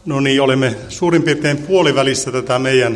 No niin, olemme suurin piirtein puolivälissä tätä meidän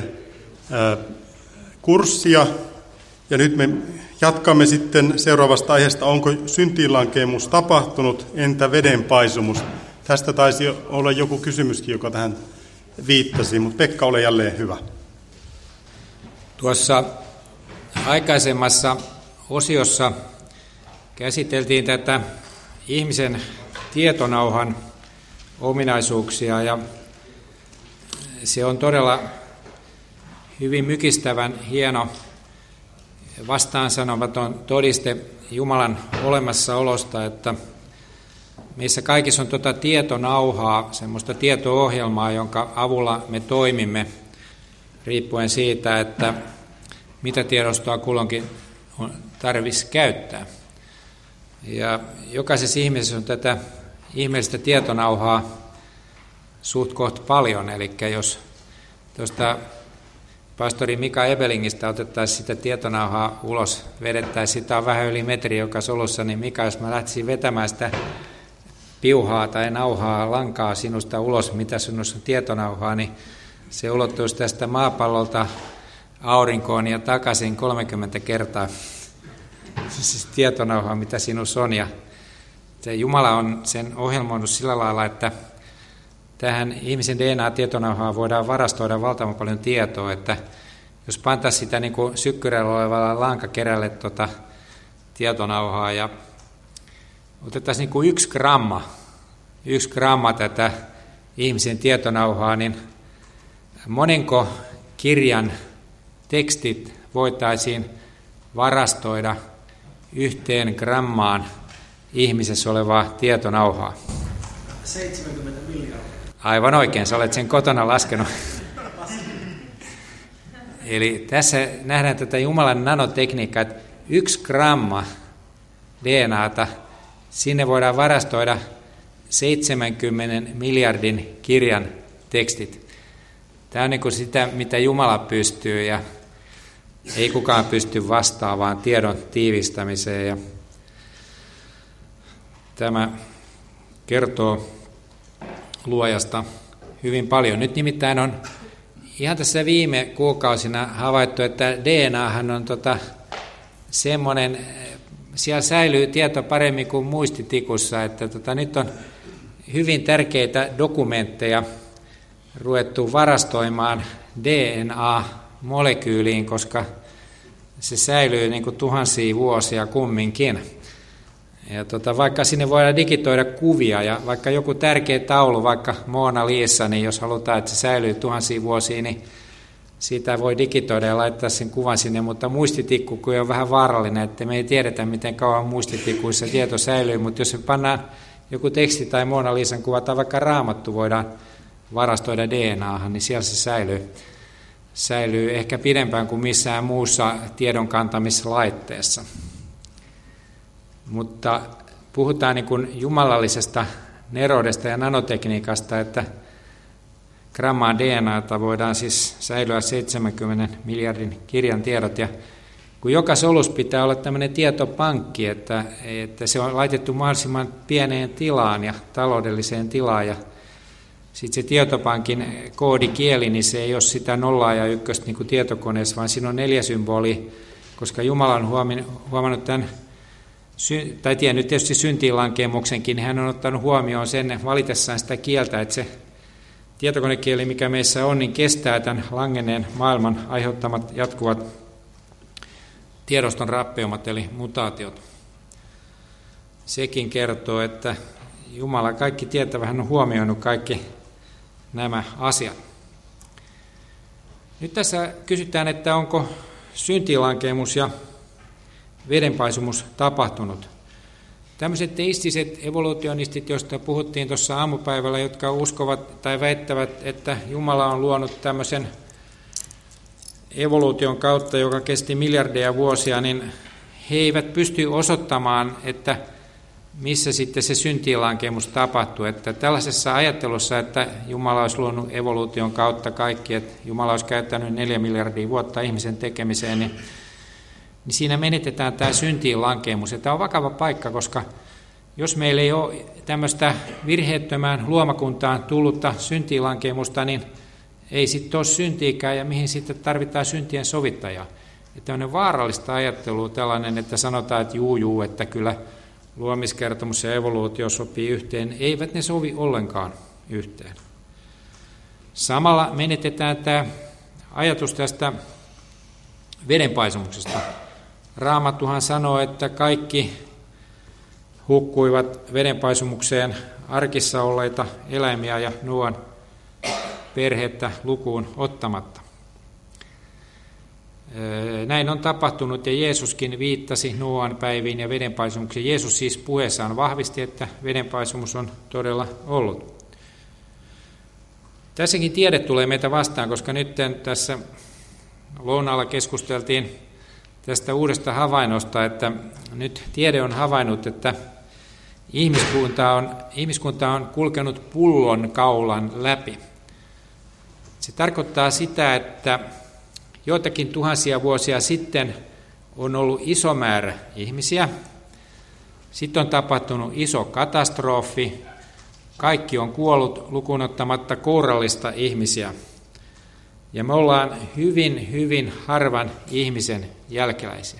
kurssia. Ja nyt me jatkamme sitten seuraavasta aiheesta, onko syntiinlankeemus tapahtunut, entä vedenpaisumus. Tästä taisi olla joku kysymyskin, joka tähän viittasi, mutta Pekka, ole jälleen hyvä. Tuossa aikaisemmassa osiossa käsiteltiin tätä ihmisen tietonauhan ominaisuuksia, ja se on todella hyvin mykistävän hieno vastaansanomaton todiste Jumalan olemassaolosta, että meissä kaikissa on tuota tietonauhaa, semmoista tieto-ohjelmaa, jonka avulla me toimimme, riippuen siitä, että mitä tiedostoa kulloinkin on tarvitsisi käyttää. Ja jokaisessa ihmisessä on tätä ihmeellistä tietonauhaa suht koht paljon, eli jos tuosta pastori Mika Ebelingistä otettaisiin sitä tietonauhaa ulos, vedettäisiin, sitä on vähän yli metri joka solussa, niin Mika, jos mä lähtisin vetämään sitä piuhaa tai nauhaa, lankaa sinusta ulos, mitä sinussa on tietonauhaa, niin se ulottuisi tästä maapallolta aurinkoon ja takaisin 30 kertaa. Siis tietonauhaa, mitä sinussa on. Ja Jumala on sen ohjelmoinut sillä lailla, että tähän ihmisen DNA-tietonauhaan voidaan varastoida valtavan paljon tietoa, että jos pantaisiin sitä niin kuin sykkyrällä olevalla lankakerälle tietonauhaa ja otettaisiin niin kuin 1 gramma tätä ihmisen tietonauhaa, niin monenko kirjan tekstit voitaisiin varastoida 1 grammaan ihmisessä olevaa tietonauhaa? 70 miljardia. Aivan oikein, sä olet sen kotona laskenut. Eli tässä nähdään tätä Jumalan nanotekniikkaa, että 1 gramma DNAta, sinne voidaan varastoida 70 miljardin kirjan tekstit. Tämä on niin kuin sitä, mitä Jumala pystyy, ja ei kukaan pysty vastaamaan tiedon tiivistämiseen. Ja tämä kertoo luojasta hyvin paljon. Nyt nimittäin on ihan tässä viime kuukausina havaittu, että DNAhan on semmoinen, siellä säilyy tieto paremmin kuin muistitikussa, että nyt on hyvin tärkeitä dokumentteja ruvettu varastoimaan DNA-molekyyliin, koska se säilyy niin kuin tuhansia vuosia kumminkin. Ja vaikka sinne voidaan digitoida kuvia, ja vaikka joku tärkeä taulu, vaikka Mona Lisa, niin jos halutaan, että se säilyy tuhansia vuosia, niin siitä voi digitoida ja laittaa sen kuvan sinne, mutta muistitikku on vähän vaarallinen, että me ei tiedetä, miten kauan muistitikuissa tieto säilyy, mutta jos me pannaan joku teksti tai Mona Lisan kuva tai vaikka Raamattu voidaan varastoida DNAhan, niin siellä se säilyy ehkä pidempään kuin missään muussa tiedonkantamislaitteessa. Mutta puhutaan niin kuin jumalallisesta neroudesta ja nanotekniikasta, että grammaan DNAta voidaan siis säilyä 70 miljardin kirjan tiedot, ja kun joka solus pitää olla tämmöinen tietopankki, että se on laitettu mahdollisimman pieneen tilaan ja taloudelliseen tilaan, ja sitten se tietopankin koodikieli, niin se ei ole sitä 0 ja 1 niin kuin tietokoneessa, vaan siinä on 4 symbolia, koska Jumala on huomannut tämän, tai tiennyt tietysti syntiinlankemuksenkin, niin hän on ottanut huomioon sen valitessaan sitä kieltä, että se tietokonekieli, mikä meissä on, niin kestää tämän langenneen maailman aiheuttamat jatkuvat tiedoston rappeumat, eli mutaatiot. Sekin kertoo, että Jumala kaikki tietävä, hän on huomioinut kaikki nämä asiat. Nyt tässä kysytään, että onko syntiinlankemus ja vedenpaisumus tapahtunut. Tämmöiset teistiset evolutionistit, joista puhuttiin tuossa aamupäivällä, jotka uskovat tai väittävät, että Jumala on luonut tämmöisen evoluution kautta, joka kesti miljardeja vuosia, niin he eivät pysty osoittamaan, että missä sitten se syntiinlankemus tapahtuu. Että tällaisessa ajattelussa, että Jumala olisi luonut evoluution kautta kaikki, että Jumala olisi käyttänyt 4 miljardia vuotta ihmisen tekemiseen, niin siinä menetetään tämä syntiinlankemus. Ja tämä on vakava paikka, koska Jos meillä ei ole tämmöistä virheettömään luomakuntaan tullutta syntiinlankemusta, niin ei sitten ole syntiikään ja mihin sitten tarvitaan syntien sovittajaa. Ja tämmöinen vaarallista ajattelua tällainen, että sanotaan, että juu, että kyllä luomiskertomus ja evoluutio sopii yhteen. Eivät ne sovi ollenkaan yhteen. Samalla menetetään tämä ajatus tästä vedenpaisumuksesta. Raamattuhan sanoo, että kaikki hukkuivat vedenpaisumukseen arkissa olleita eläimiä ja Noan perhettä lukuun ottamatta. Näin on tapahtunut ja Jeesuskin viittasi Noan päiviin ja vedenpaisumukseen. Jeesus siis puheessaan vahvisti, että vedenpaisumus on todella ollut. Tässäkin tiede tulee meitä vastaan, koska nyt tässä lounaalla keskusteltiin tästä uudesta havainnosta, että nyt tiede on havainnut, että ihmiskunta on kulkenut pullonkaulan läpi. Se tarkoittaa sitä, että joitakin tuhansia vuosia sitten on ollut iso määrä ihmisiä, sitten on tapahtunut iso katastrofi, kaikki on kuollut lukuun ottamatta kourallista ihmisiä. Ja me ollaan hyvin, hyvin harvan ihmisen jälkeläisiä.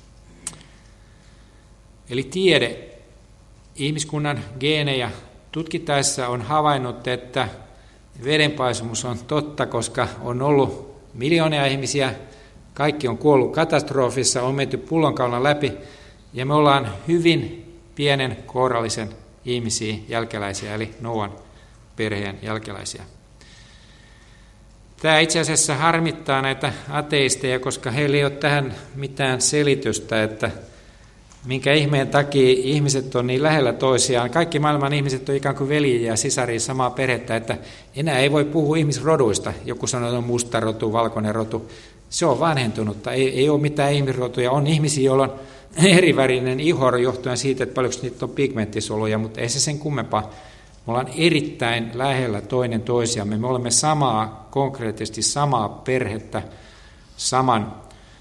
Eli tiede ihmiskunnan geenejä tutkittaessa on havainnut, että vedenpaisumus on totta, koska on ollut miljoonia ihmisiä, kaikki on kuollut katastrofissa, on menty pullonkaulan läpi ja me ollaan hyvin pienen kourallisen ihmisiä jälkeläisiä, eli Noan perheen jälkeläisiä. Tämä itse asiassa harmittaa näitä ateisteja, koska heillä ei ole tähän mitään selitystä, että minkä ihmeen takia ihmiset on niin lähellä toisiaan. Kaikki maailman ihmiset on ikään kuin veljiä ja sisaria samaa perhettä, että enää ei voi puhua ihmisroduista. Joku sanoo, että on musta rotu, valkoinen rotu. Se on vanhentunutta, ei ole mitään ihmisrotuja. On ihmisiä, joilla on erivärinen iho johtuen siitä, että paljonko niitä on pigmenttisoluja, mutta ei se sen kummempaa. Me ollaan erittäin lähellä toinen toisiamme. Me olemme konkreettisesti samaa perhettä, saman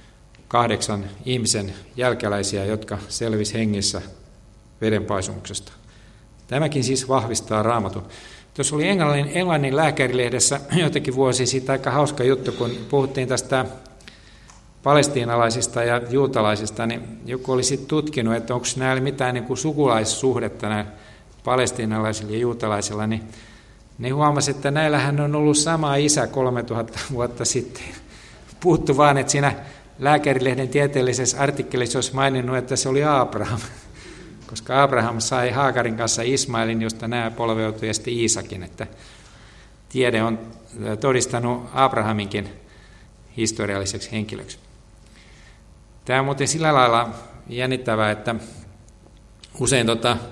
8 ihmisen jälkeläisiä, jotka selvisi hengissä vedenpaisumuksesta. Tämäkin siis vahvistaa Raamatun. Tuossa oli Englannin lääkärilehdessä joitakin vuosia siitä aika hauska juttu, kun puhuttiin tästä palestiinalaisista ja juutalaisista, niin joku oli sitten tutkinut, että onko näillä mitään niin kuin sukulaissuhdetta näillä palestiinalaisilla ja juutalaisilla, niin ne huomasi, että näillähän on ollut sama isä 3000 vuotta sitten. Puuttu vaan, että siinä lääkärilehden tieteellisessä artikkelissa olisi maininnut, että se oli Abraham, koska Abraham sai Haagarin kanssa Ismailin, josta nämä polveutui ja sitten Iisakin, että tiede on todistanut Abrahaminkin historialliseksi henkilöksi. Tämä on muuten sillä lailla jännittävää, että usein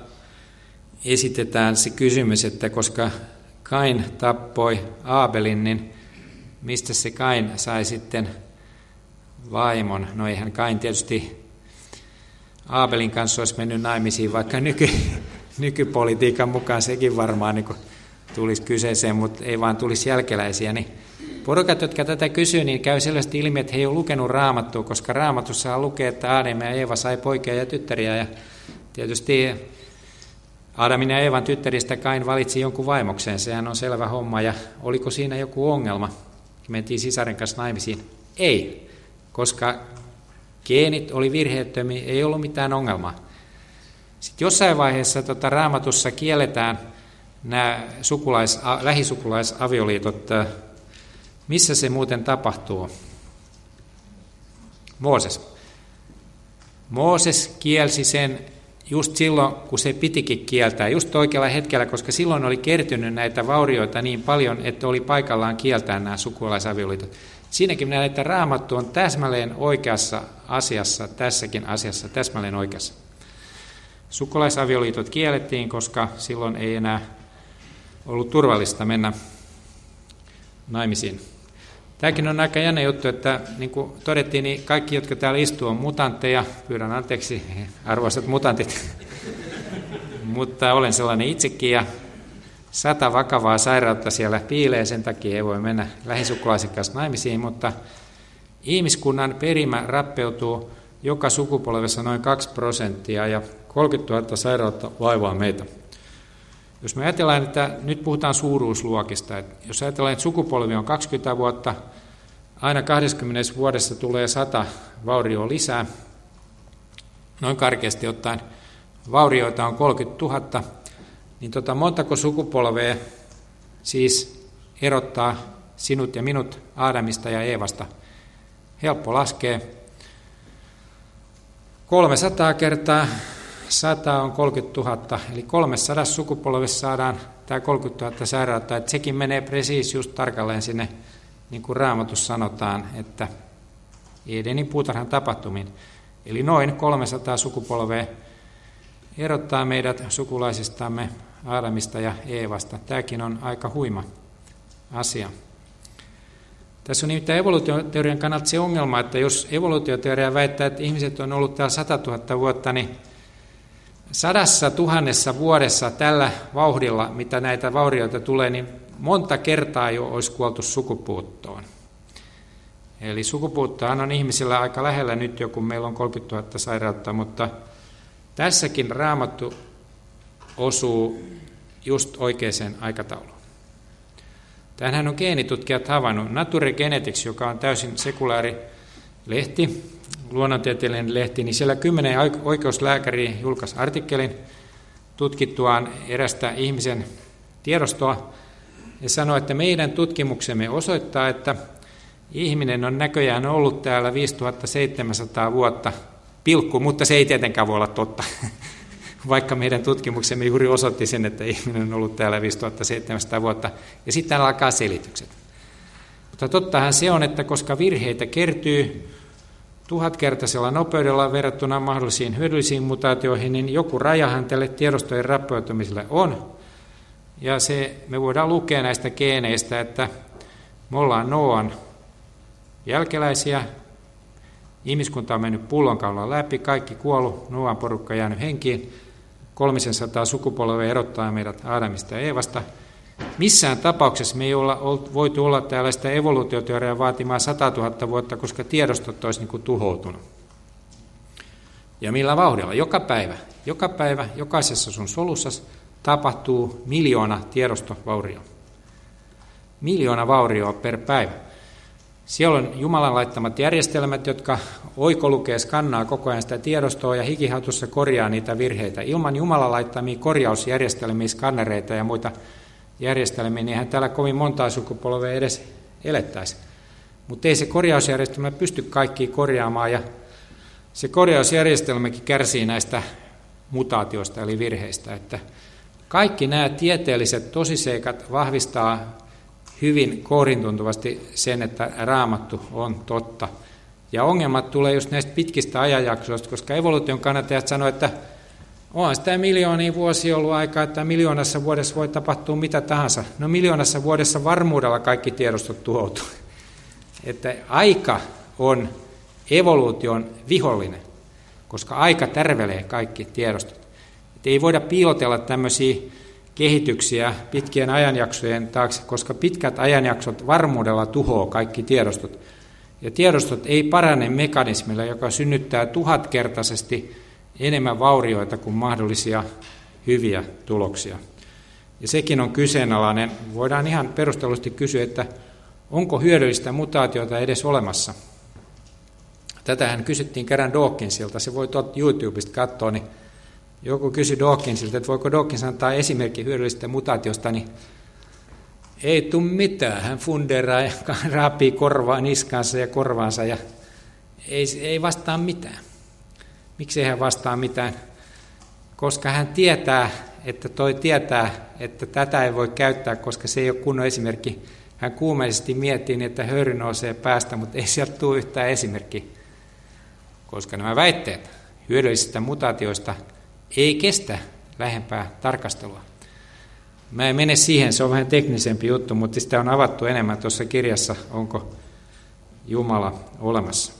esitetään se kysymys, että koska Kain tappoi Aabelin, niin mistä se Kain sai sitten vaimon? No eihän Kain tietysti Aabelin kanssa olisi mennyt naimisiin, vaikka nykypolitiikan mukaan sekin varmaan niin tulisi kyseeseen, mutta ei vaan tulisi jälkeläisiä. Niin porukat, jotka tätä kysyy, niin käy selvästi ilmi, että he ei ole lukenut Raamattua, koska Raamatussa lukee, että Aadam ja Eeva sai poikia ja tyttäriä. Ja tietysti Aadamin ja Eevan tyttäristä Kain valitsi jonkun vaimokseen, sehän on selvä homma. Ja oliko siinä joku ongelma? Mentiin sisaren kanssa naimisiin? Ei, koska geenit oli virheettömiä, ei ollut mitään ongelmaa. Sitten jossain vaiheessa Raamatussa kielletään nämä lähisukulaisavioliitot. Missä se muuten tapahtuu? Mooses kielsi sen just silloin, kun se pitikin kieltää, just oikealla hetkellä, koska silloin oli kertynyt näitä vaurioita niin paljon, että oli paikallaan kieltää nämä sukulaisavioliitot. Siinäkin näen, että Raamattu on täsmälleen oikeassa asiassa, tässäkin asiassa täsmälleen oikeassa. Sukulaisavioliitot kiellettiin, koska silloin ei enää ollut turvallista mennä naimisiin. Tämäkin on aika jännä juttu, että niin kuin todettiin, niin kaikki, jotka täällä istuu, on mutantteja. Pyydän anteeksi, arvoisat mutantit. Mutta olen sellainen itsekin ja 100 vakavaa sairautta siellä piilee, sen takia ei voi mennä lähisukulaisen kanssa naimisiin, mutta ihmiskunnan perimä rappeutuu joka sukupolvessa noin 2% ja 30 000 sairautta vaivaa meitä. Jos me ajatellaan, että nyt puhutaan suuruusluokista, että jos ajatellaan, että sukupolvi on 20 vuotta, aina 20 vuodessa tulee 100 vaurioa lisää, noin karkeasti ottaen vaurioita on 30 000, niin montako sukupolvea siis erottaa sinut ja minut Aadamista ja Eevasta? Helppo laskea. 300 kertaa 100 on 30 000, eli 300 sukupolvessa saadaan tämä 30 000 sairautta, että sekin menee just tarkalleen sinne, niin kuin Raamatussa sanotaan, että Edenin puutarhan tapahtumiin. Eli noin 300 sukupolvea erottaa meidät sukulaisistamme Aadamista ja Eevasta. Tämäkin on aika huima asia. Tässä on nimittäin evoluutioteorian kannalta se ongelma, että jos evoluutioteoria väittää, että ihmiset on ollut täällä 100 000 vuotta, niin 100 000 vuodessa tällä vauhdilla, mitä näitä vaurioita tulee, niin monta kertaa jo olisi kuoltu sukupuuttoon. Eli sukupuuttohan on ihmisillä aika lähellä nyt jo, kun meillä on 30 000 sairautta, mutta tässäkin Raamattu osuu just oikeaan aikatauluun. Tämähän on geenitutkijat havainnut. Nature Genetics, joka on täysin sekulaari lehti, luonnontieteellinen lehti, niin siellä 10 oikeuslääkäriä julkaisi artikkelin tutkittuaan erästä ihmisen tiedostoa ja sanoi, että meidän tutkimuksemme osoittaa, että ihminen on näköjään ollut täällä 5700 vuotta, mutta se ei tietenkään voi olla totta, vaikka meidän tutkimuksemme juuri osoitti sen, että ihminen on ollut täällä 5700 vuotta, ja sitten alkaa selitykset. Mutta tottahan se on, että koska virheitä kertyy 1000-kertaisella nopeudella verrattuna mahdollisiin hyödyllisiin mutaatioihin, niin joku rajahan tälle tiedostojen rappeutumiselle on, ja me voidaan lukea näistä geeneistä, että me ollaan Nooan jälkeläisiä, ihmiskunta on mennyt pullonkaulan läpi, kaikki kuollut, Nooan porukka jäänyt henkiin, 300 sukupolvea erottaa meidät Aadamista ja Eevasta. Missään tapauksessa me ei olla voitu olla tällaista evoluutioteoriaa vaatimaan 100 000 vuotta, koska tiedostot olisi niin kuin tuhoutunut. Ja millä vauhdilla? Joka päivä, jokaisessa sun solussa tapahtuu 1 000 000 tiedostovaurioa. 1 000 000 vaurioa per päivä. Siellä on Jumalan laittamat järjestelmät, jotka oikolukee skannaa koko ajan sitä tiedostoa ja hikihatussa korjaa niitä virheitä. Ilman Jumalan laittamia korjausjärjestelmiä, skannereita ja muita järjestelmiä, niin eihän täällä kovin montaa sukupolvea edes elettäisi. Mutta ei se korjausjärjestelmä pysty kaikkia korjaamaan, ja se korjausjärjestelmäkin kärsii näistä mutaatioista eli virheistä. Että kaikki nämä tieteelliset tosiseikat vahvistaa hyvin kourintuntuvasti sen, että Raamattu on totta. Ja ongelmat tulee just näistä pitkistä ajanjaksoista, koska evoluution kannattajat sanoo, että onhan sitä miljoonia vuosia ollut aikaa, että 1 000 000 vuodessa voi tapahtua mitä tahansa. No 1 000 000 vuodessa varmuudella kaikki tiedostot tuhoutuu. Että aika on evoluution vihollinen, koska aika tärvelee kaikki tiedostot. Että ei voida piilotella tämmöisiä kehityksiä pitkien ajanjaksojen taakse, koska pitkät ajanjaksot varmuudella tuhoaa kaikki tiedostot. Ja tiedostot ei parane mekanismilla, joka synnyttää 1000-kertaisesti enemmän vaurioita kuin mahdollisia hyviä tuloksia. Ja sekin on kyseenalainen. Voidaan ihan perustellusti kysyä, että onko hyödyllistä mutaatiota edes olemassa? Tätähän kysyttiin kerran Dawkinsilta, se voi YouTubesta katsoa, niin joku kysyi Dawkinsilta, että voiko Dawkins antaa esimerkki hyödyllisestä mutaatiosta, niin ei tule mitään. Hän funderaa ja raapii niskansa ja korvaansa ja ei vastaa mitään. Miksi hän vastaa mitään? Koska hän tietää, että tätä ei voi käyttää, koska se ei ole kunnon esimerkki. Hän kuumeisesti miettii, että höyry nousee päästä, mutta ei sieltä tule yhtään esimerkkiä. Koska nämä väitteet hyödyllisistä mutaatioista ei kestä lähempää tarkastelua. Mä en mene siihen, se on vähän teknisempi juttu, mutta sitä on avattu enemmän tuossa kirjassa, onko Jumala olemassa.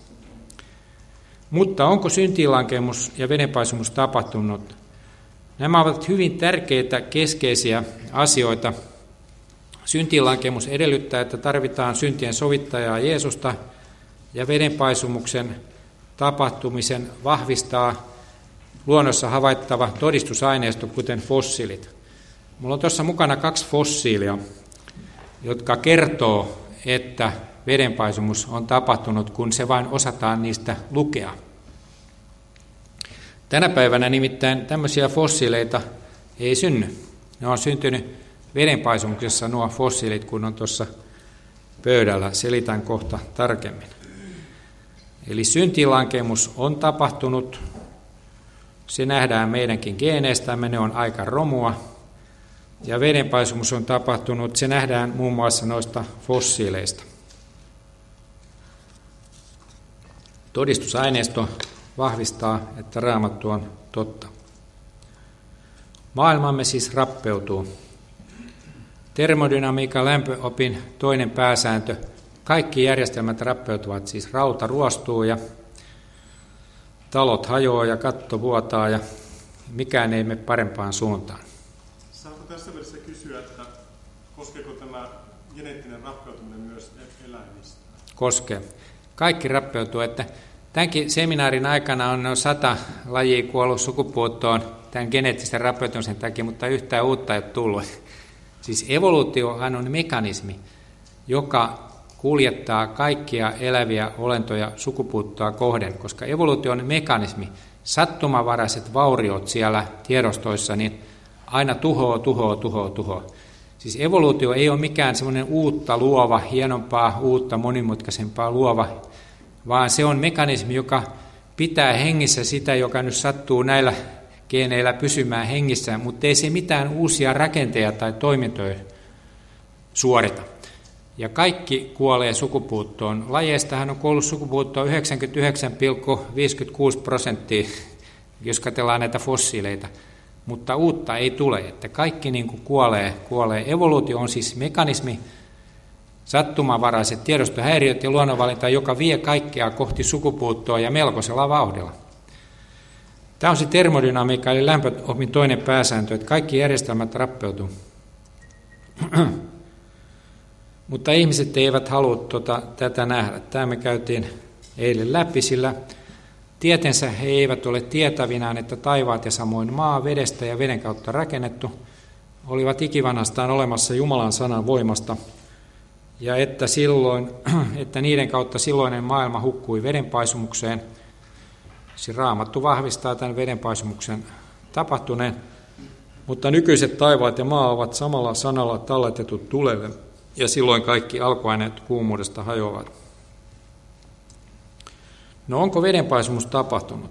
Mutta onko syntiinlankemus ja vedenpaisumus tapahtunut? Nämä ovat hyvin tärkeitä, keskeisiä asioita. Syntiinlankemus edellyttää, että tarvitaan syntien sovittajaa Jeesusta, ja vedenpaisumuksen tapahtumisen vahvistaa luonnossa havaittava todistusaineisto, kuten fossiilit. Mulla on tuossa mukana 2 fossiilia, jotka kertoo, että vedenpaisumus on tapahtunut, kun se vain osataan niistä lukea. Tänä päivänä nimittäin tämmöisiä fossiileita ei synny. Ne on syntynyt vedenpaisumuksessa nuo fossiilit, kun on tuossa pöydällä. Selitän kohta tarkemmin. Eli syntiinlankemus on tapahtunut. Se nähdään meidänkin geeneistämme, ne on aika romua. Ja vedenpaisumus on tapahtunut, se nähdään muun muassa noista fossiileista. Todistusaineisto vahvistaa, että Raamattu on totta. Maailmamme siis rappeutuu. Termodynamiikan lämpöopin toinen pääsääntö. Kaikki järjestelmät rappeutuvat, siis rauta ruostuu ja talot hajoaa ja katto vuotaa ja mikään ei mene parempaan suuntaan. Saatko tässä välissä kysyä, että koskeeko tämä geneettinen rappeutuminen myös eläimistä? Koskee. Kaikki rappeutuu, että tämänkin seminaarin aikana on noin 100 lajia kuollut sukupuuttoon tämän geneettisen rappeutumisen takia, mutta yhtään uutta ei ole tullut. Siis evoluutiohan on mekanismi, joka kuljettaa kaikkia eläviä olentoja sukupuuttoa kohden, koska evoluutio on mekanismi. Sattumavaraiset vauriot siellä tiedostoissa niin aina tuhoaa. Siis evoluutio ei ole mikään semmoinen uutta luova, hienompaa, uutta, monimutkaisempaa luova, vaan se on mekanismi, joka pitää hengissä sitä, joka nyt sattuu näillä geeneillä pysymään hengissä, mutta ei se mitään uusia rakenteita tai toimintoja suorita. Ja kaikki kuolee sukupuuttoon. Lajeistahan on kuollut sukupuuttoon 99,56%, jos katsellaan näitä fossiileita. Mutta uutta ei tule, että kaikki niin kuin kuolee. Evoluutio on siis mekanismi, sattumavaraiset tiedostohäiriöt ja luonnonvalinta, joka vie kaikkea kohti sukupuuttoa ja melkoisella vauhdilla. Tämä on se termodynamiikka, eli lämpöopin toinen pääsääntö, että kaikki järjestelmät rappeutuu. Mutta ihmiset eivät halua tätä nähdä. Tämä me käytiin eilen läpi, sillä tietensä he eivät ole tietävinään, että taivaat ja samoin maa vedestä ja veden kautta rakennettu olivat ikivanhastaan olemassa Jumalan sanan voimasta, ja että niiden kautta silloinen maailma hukkui vedenpaisumukseen. Se Raamattu vahvistaa tämän vedenpaisumuksen tapahtuneen, mutta nykyiset taivaat ja maa ovat samalla sanalla talletetut tulelle, ja silloin kaikki alkuaineet kuumuudesta hajoavat. No onko vedenpaisumus tapahtunut?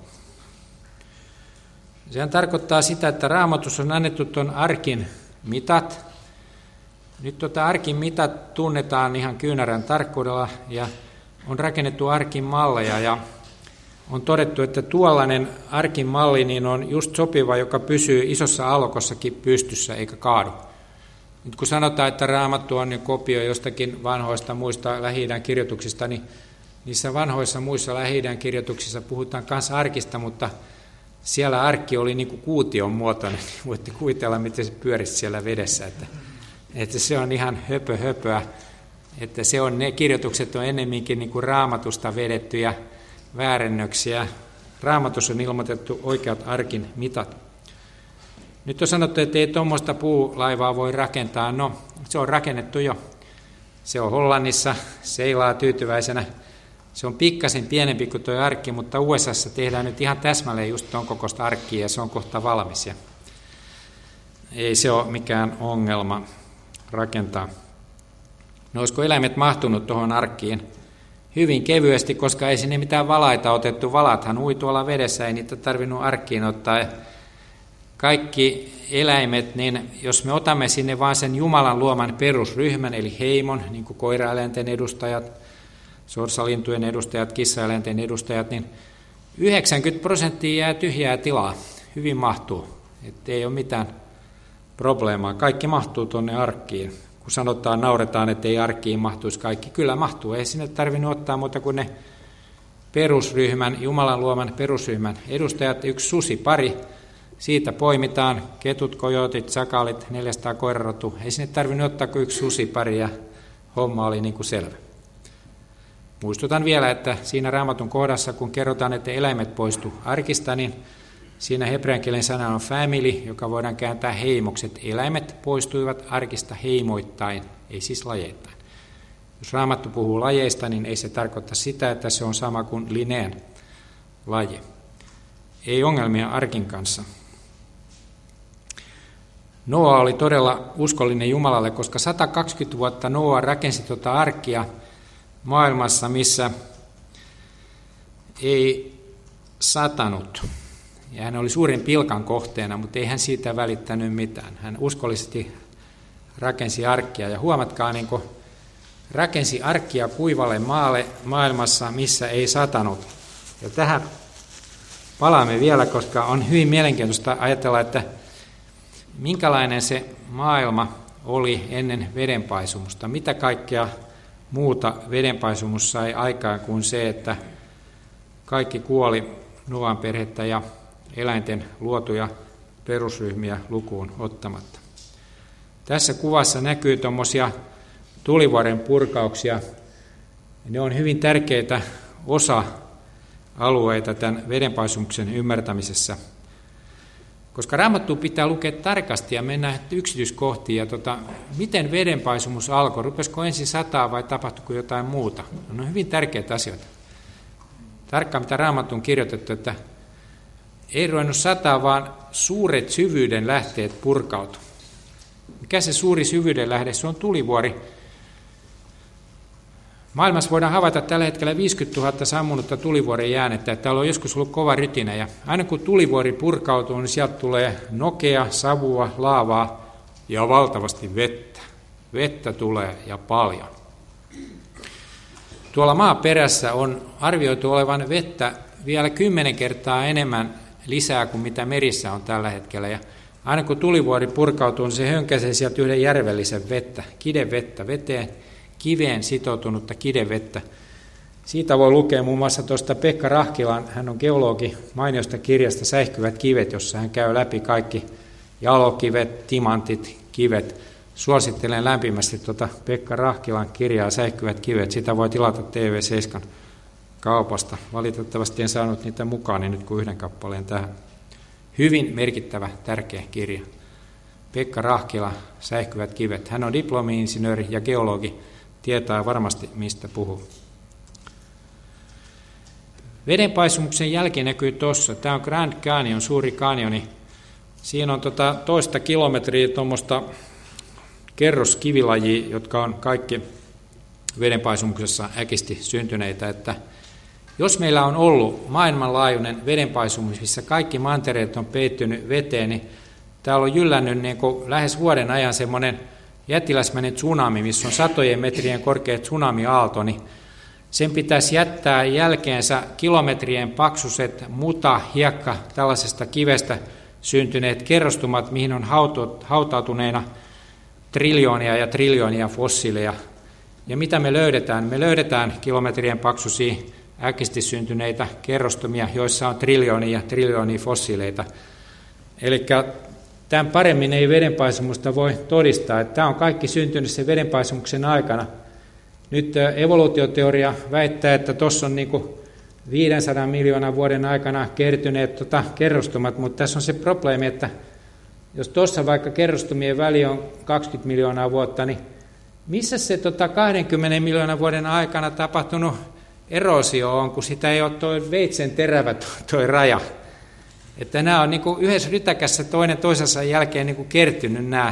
Sehän tarkoittaa sitä, että Raamatussa on annettu tuon arkin mitat. Nyt arkin mitat tunnetaan ihan kyynärän tarkkuudella ja on rakennettu arkin malleja ja on todettu, että tuollainen arkin malli niin on just sopiva, joka pysyy isossa aallokossakin pystyssä eikä kaadu. Nyt kun sanotaan, että Raamattu on kopio jostakin vanhoista muista Lähi-idän kirjoituksista, niin niissä vanhoissa muissa Lähi-idän kirjoituksissa puhutaan myös arkista, mutta siellä arkki oli niin kuin kuution muotoinen. Voitte kuvitella, miten se pyörisi siellä vedessä. Että se on ihan höpöä. Että ne kirjoitukset on ennemminkin niin kuin Raamatusta vedettyjä väärennöksiä. Raamatussa on ilmoitettu oikeat arkin mitat. Nyt on sanottu, että ei tuommoista puulaivaa voi rakentaa. No, se on rakennettu jo. Se on Hollannissa, seilaa tyytyväisenä. Se on pikkasen pienempi kuin tuo arkki, mutta USAssa tehdään nyt ihan täsmälleen just tuon kokoista arkkia ja se on kohta valmis. Ja ei se ole mikään ongelma rakentaa. No olisiko eläimet mahtunut tuohon arkkiin? Hyvin kevyesti, koska ei sinne mitään valaita otettu. Valathan ui tuolla vedessä, ei niitä tarvinnut arkkiin ottaa. Kaikki eläimet, niin jos me otamme sinne vaan sen Jumalan luoman perusryhmän, eli heimon, niin kuin koiraeläinten edustajat, sorsalintujen edustajat, kissaeläinten edustajat, niin 90% jää tyhjää tilaa. Hyvin mahtuu. Että ei ole mitään probleemaa. Kaikki mahtuu tuonne arkkiin. Kun sanotaan, nauretaan, että ei arkkiin mahtuisi kaikki. Kyllä mahtuu. Ei sinne tarvinnut ottaa muuta kuin ne perusryhmän, Jumalan luoman perusryhmän edustajat, yksi susipari. Siitä poimitaan ketut, kojotit, sakalit, 400 koirarotua. Ei sinne tarvinnut ottaa kuin yksi susipari ja homma oli niin kuin selvä. Muistutan vielä, että siinä Raamatun kohdassa, kun kerrotaan, että eläimet poistu arkista, niin siinä hebrean kielen sana on family, joka voidaan kääntää heimokset. Eläimet poistuivat arkista heimoittain, ei siis lajeittain. Jos Raamattu puhuu lajeista, niin ei se tarkoita sitä, että se on sama kuin Linneen laji. Ei ongelmia arkin kanssa. Noa oli todella uskollinen Jumalalle, koska 120 vuotta Noa rakensi tuota arkkia maailmassa, missä ei satanut. Ja hän oli suurin pilkan kohteena, mutta ei hän siitä välittänyt mitään. Hän uskollisesti rakensi arkkia. Ja huomatkaa, niin kuin rakensi arkkia kuivalle maalle maailmassa, missä ei satanut. Ja tähän palaamme vielä, koska on hyvin mielenkiintoista ajatella, että minkälainen se maailma oli ennen vedenpaisumusta. Mitä kaikkea muuta vedenpaisumus sai aikaan kuin se, että kaikki kuoli Noan perhettä ja eläinten luotuja perusryhmiä lukuun ottamatta. Tässä kuvassa näkyy tuommoisia tulivuoren purkauksia. Ne on hyvin tärkeitä osa-alueita tämän vedenpaisumuksen ymmärtämisessä. Koska Raamattua pitää lukea tarkasti ja mennä yksityiskohtiin. Ja miten vedenpaisumus alkoi? Rupesiko ensin sataa vai tapahtuiko jotain muuta? Ne on hyvin tärkeitä asioita. Tarkkaan mitä Raamattu on kirjoitettu, että ei ruvennut sataa, vaan suuret syvyyden lähteet purkautu. Mikä se suuri syvyyden lähde? Se on tulivuori. Maailmassa voidaan havaita tällä hetkellä 50 000 sammunutta tulivuoren jäänettä, että täällä on joskus ollut kova rytinä. Ja aina kun tulivuori purkautuu, niin sieltä tulee nokea, savua, laavaa ja valtavasti vettä. Vettä tulee ja paljon. Tuolla maaperässä on arvioitu olevan vettä vielä 10 kertaa enemmän lisää kuin mitä merissä on tällä hetkellä. Ja aina kun tulivuori purkautuu, niin se hönkäisee sieltä yhden järvellisen vettä, kidevettä, veteen, kiveen sitoutunutta kidevettä. Siitä voi lukea muun muassa tuosta Pekka Rahkilan, hän on geologi, mainiosta kirjasta Säihkyvät kivet, jossa hän käy läpi kaikki jalokivet, timantit, kivet. Suosittelen lämpimästi tuota Pekka Rahkilan kirjaa Säihkyvät kivet. Sitä voi tilata TV7 kaupasta. Valitettavasti en saanut niitä mukaan, niin nyt kuin yhden kappaleen tähän. Hyvin merkittävä, tärkeä kirja. Pekka Rahkila, Säihkyvät kivet. Hän on diplomi-insinööri ja geologi, tietää varmasti mistä puhuu. Vedenpaisumuksen jälki näkyy tuossa. Tämä on Grand Canyon, suuri kanioni. Siinä on toista kilometriä tuommoista kerroskivilajia, jotka on kaikki vedenpaisumuksessa äkisti syntyneitä. Että jos meillä on ollut maailmanlaajuinen vedenpaisumus, missä kaikki mantereet on peittynyt veteen, niin täällä on jyllännyt niin kuin lähes vuoden ajan semmoinen jättiläismäinen tsunami, missä on satojen metrien korkea tsunami-aalto, niin sen pitäisi jättää jälkeensä kilometrien paksuiset hiekka tällaisesta kivestä syntyneet kerrostumat, mihin on hautautuneena triljoonia ja triljoonia fossiileja. Ja mitä me löydetään? Me löydetään kilometrien paksuisia äkisti syntyneitä kerrostumia, joissa on triljoonia ja triljoonia fossiileita. Eli tämän paremmin ei vedenpaisumusta voi todistaa, että tämä on kaikki syntynyt sen vedenpaisumuksen aikana. Nyt evoluutioteoria väittää, että tuossa on niin kuin 500 miljoonan vuoden aikana kertyneet kerrostumat, mutta tässä on se probleemi, että jos tuossa vaikka kerrostumien väli on 20 miljoonaa vuotta, niin missä se 20 miljoonan vuoden aikana tapahtunut eroosio on, kun sitä ei ole tuo veitsen terävä tuo raja. Että nämä on niin kuin yhdessä rytäkässä toinen toisensa jälkeen niin kuin kertynyt nämä.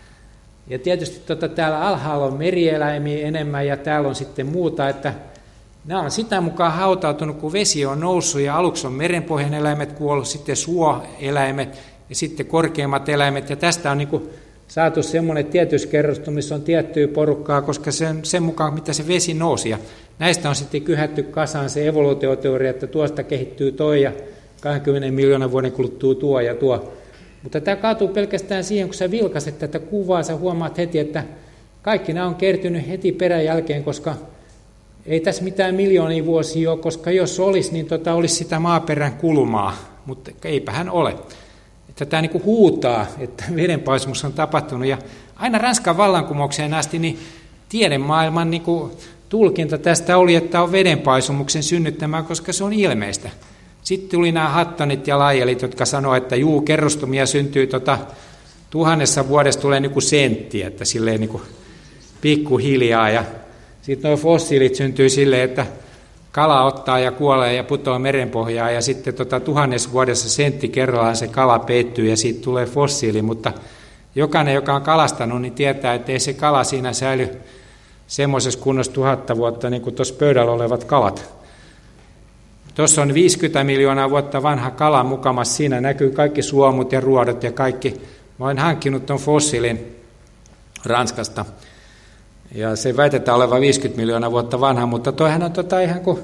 Ja tietysti täällä alhaalla on merieläimiä enemmän ja täällä on sitten muuta, että nämä on sitä mukaan hautautunut, kun vesi on noussut ja aluksi on merenpohjan eläimet kuollut, sitten suoeläimet ja sitten korkeimmat eläimet. Ja tästä on niin kuin saatu semmoinen tietyskerrostu, missä on tiettyä porukkaa, koska sen mukaan, mitä se vesi nousi. Ja näistä on sitten kyhätty kasaan se evoluutioteoria, että tuosta kehittyy toi ja 20 miljoonan vuoden kuluttua tuo ja tuo. Mutta tämä kaatuu pelkästään siihen, kun sä vilkaiset tätä kuvaa, sä huomaat heti, että kaikki nämä on kertynyt heti peräjälkeen, koska ei tässä mitään miljoonia vuosia ole, koska jos olisi, niin olisi sitä maaperän kulumaa, mutta eipähän ole. Että tämä niin kuin huutaa, että vedenpaisumus on tapahtunut. Ja aina Ranskan vallankumoukseen asti niin tiedemaailman niin kuin tulkinta tästä oli, että on vedenpaisumuksen synnyttämää, koska se on ilmeistä. Sitten tuli nämä Huttonit ja Lyellit, jotka sanoivat, että kerrostumia syntyy 1000 vuodessa tulee niin kuin sentti, että silleen niin kuin pikkuhiljaa. Ja sitten nuo fossiilit syntyy silleen, että kala ottaa ja kuolee ja putoaa merenpohjaan ja sitten 1000 vuodessa sentti kerrallaan se kala peittyy ja siitä tulee fossiili, mutta jokainen, joka on kalastanut, niin tietää, että ei se kala siinä säily semmoisessa kunnossa 1000 vuotta niin kuin tuossa pöydällä olevat kalat. Tuossa on 50 miljoonaa vuotta vanha kala mukamassa, siinä näkyy kaikki suomut ja ruodot ja kaikki. Mä olen hankkinut tuon fossiilin Ranskasta ja se väitetään olevan 50 miljoonaa vuotta vanha, mutta toihan on ihan kuin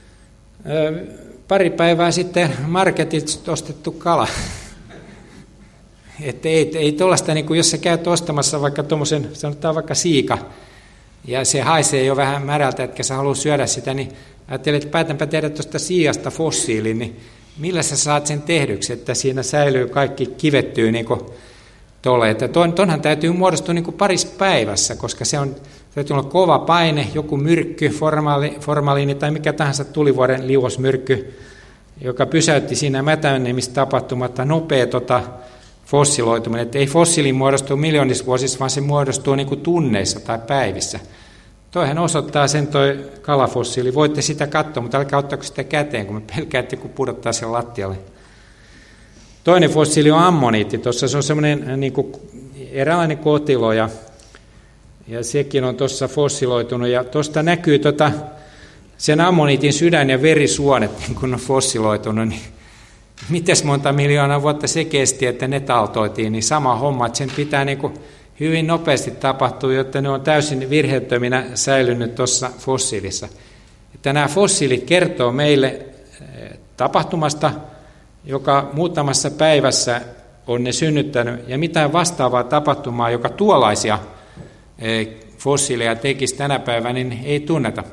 pari päivää sitten marketista ostettu kala. Että ei tuollaista, niin kuin jos sä käyt ostamassa vaikka tuommoisen, sanotaan vaikka siika, ja se haisee jo vähän märältä, etkä sä halua syödä sitä, niin ajattelet, että päätänpä tehdä tuosta siikasta fossiilin, niin millä sä saat sen tehdyksi, että siinä säilyy kaikki kivettyy niin kuin tuolle. Että tonhan täytyy muodostua niin kuin parissa päivässä, koska se on, täytyy olla kova paine, joku myrkky, formaliini tai mikä tahansa tulivuoren liuosmyrkky, joka pysäytti siinä mätänemistapahtumatta nopea fossiloituminen. Että ei fossiili muodostu miljoonissa vuosissa, vaan se muodostuu niin kuin tunneissa tai päivissä. Toihan osoittaa sen toi kalafossiili. Voitte sitä katsoa, mutta älkää ottaako sitä käteen, kun me pelkäätte, kun pudottaa sen lattialle. Toinen fossiili on ammoniitti. Tuossa se on semmoinen niin kuin eräänlainen kotilo, ja sekin on tuossa fossiloitunut. Ja tuosta näkyy sen ammoniitin sydän- ja verisuonet, niin kun on fossiloitunut. Niin mites monta miljoonaa vuotta se kesti, että ne taltoitiin, niin sama homma, että sen pitää niin kuin hyvin nopeasti tapahtua, jotta ne on täysin virheettöminä säilynyt tuossa fossiilissa. Että nämä fossiilit kertoo meille tapahtumasta, joka muutamassa päivässä on ne synnyttänyt, ja mitään vastaavaa tapahtumaa, joka tuollaisia fossiileja tekisi tänä päivänä, niin ei tunneta.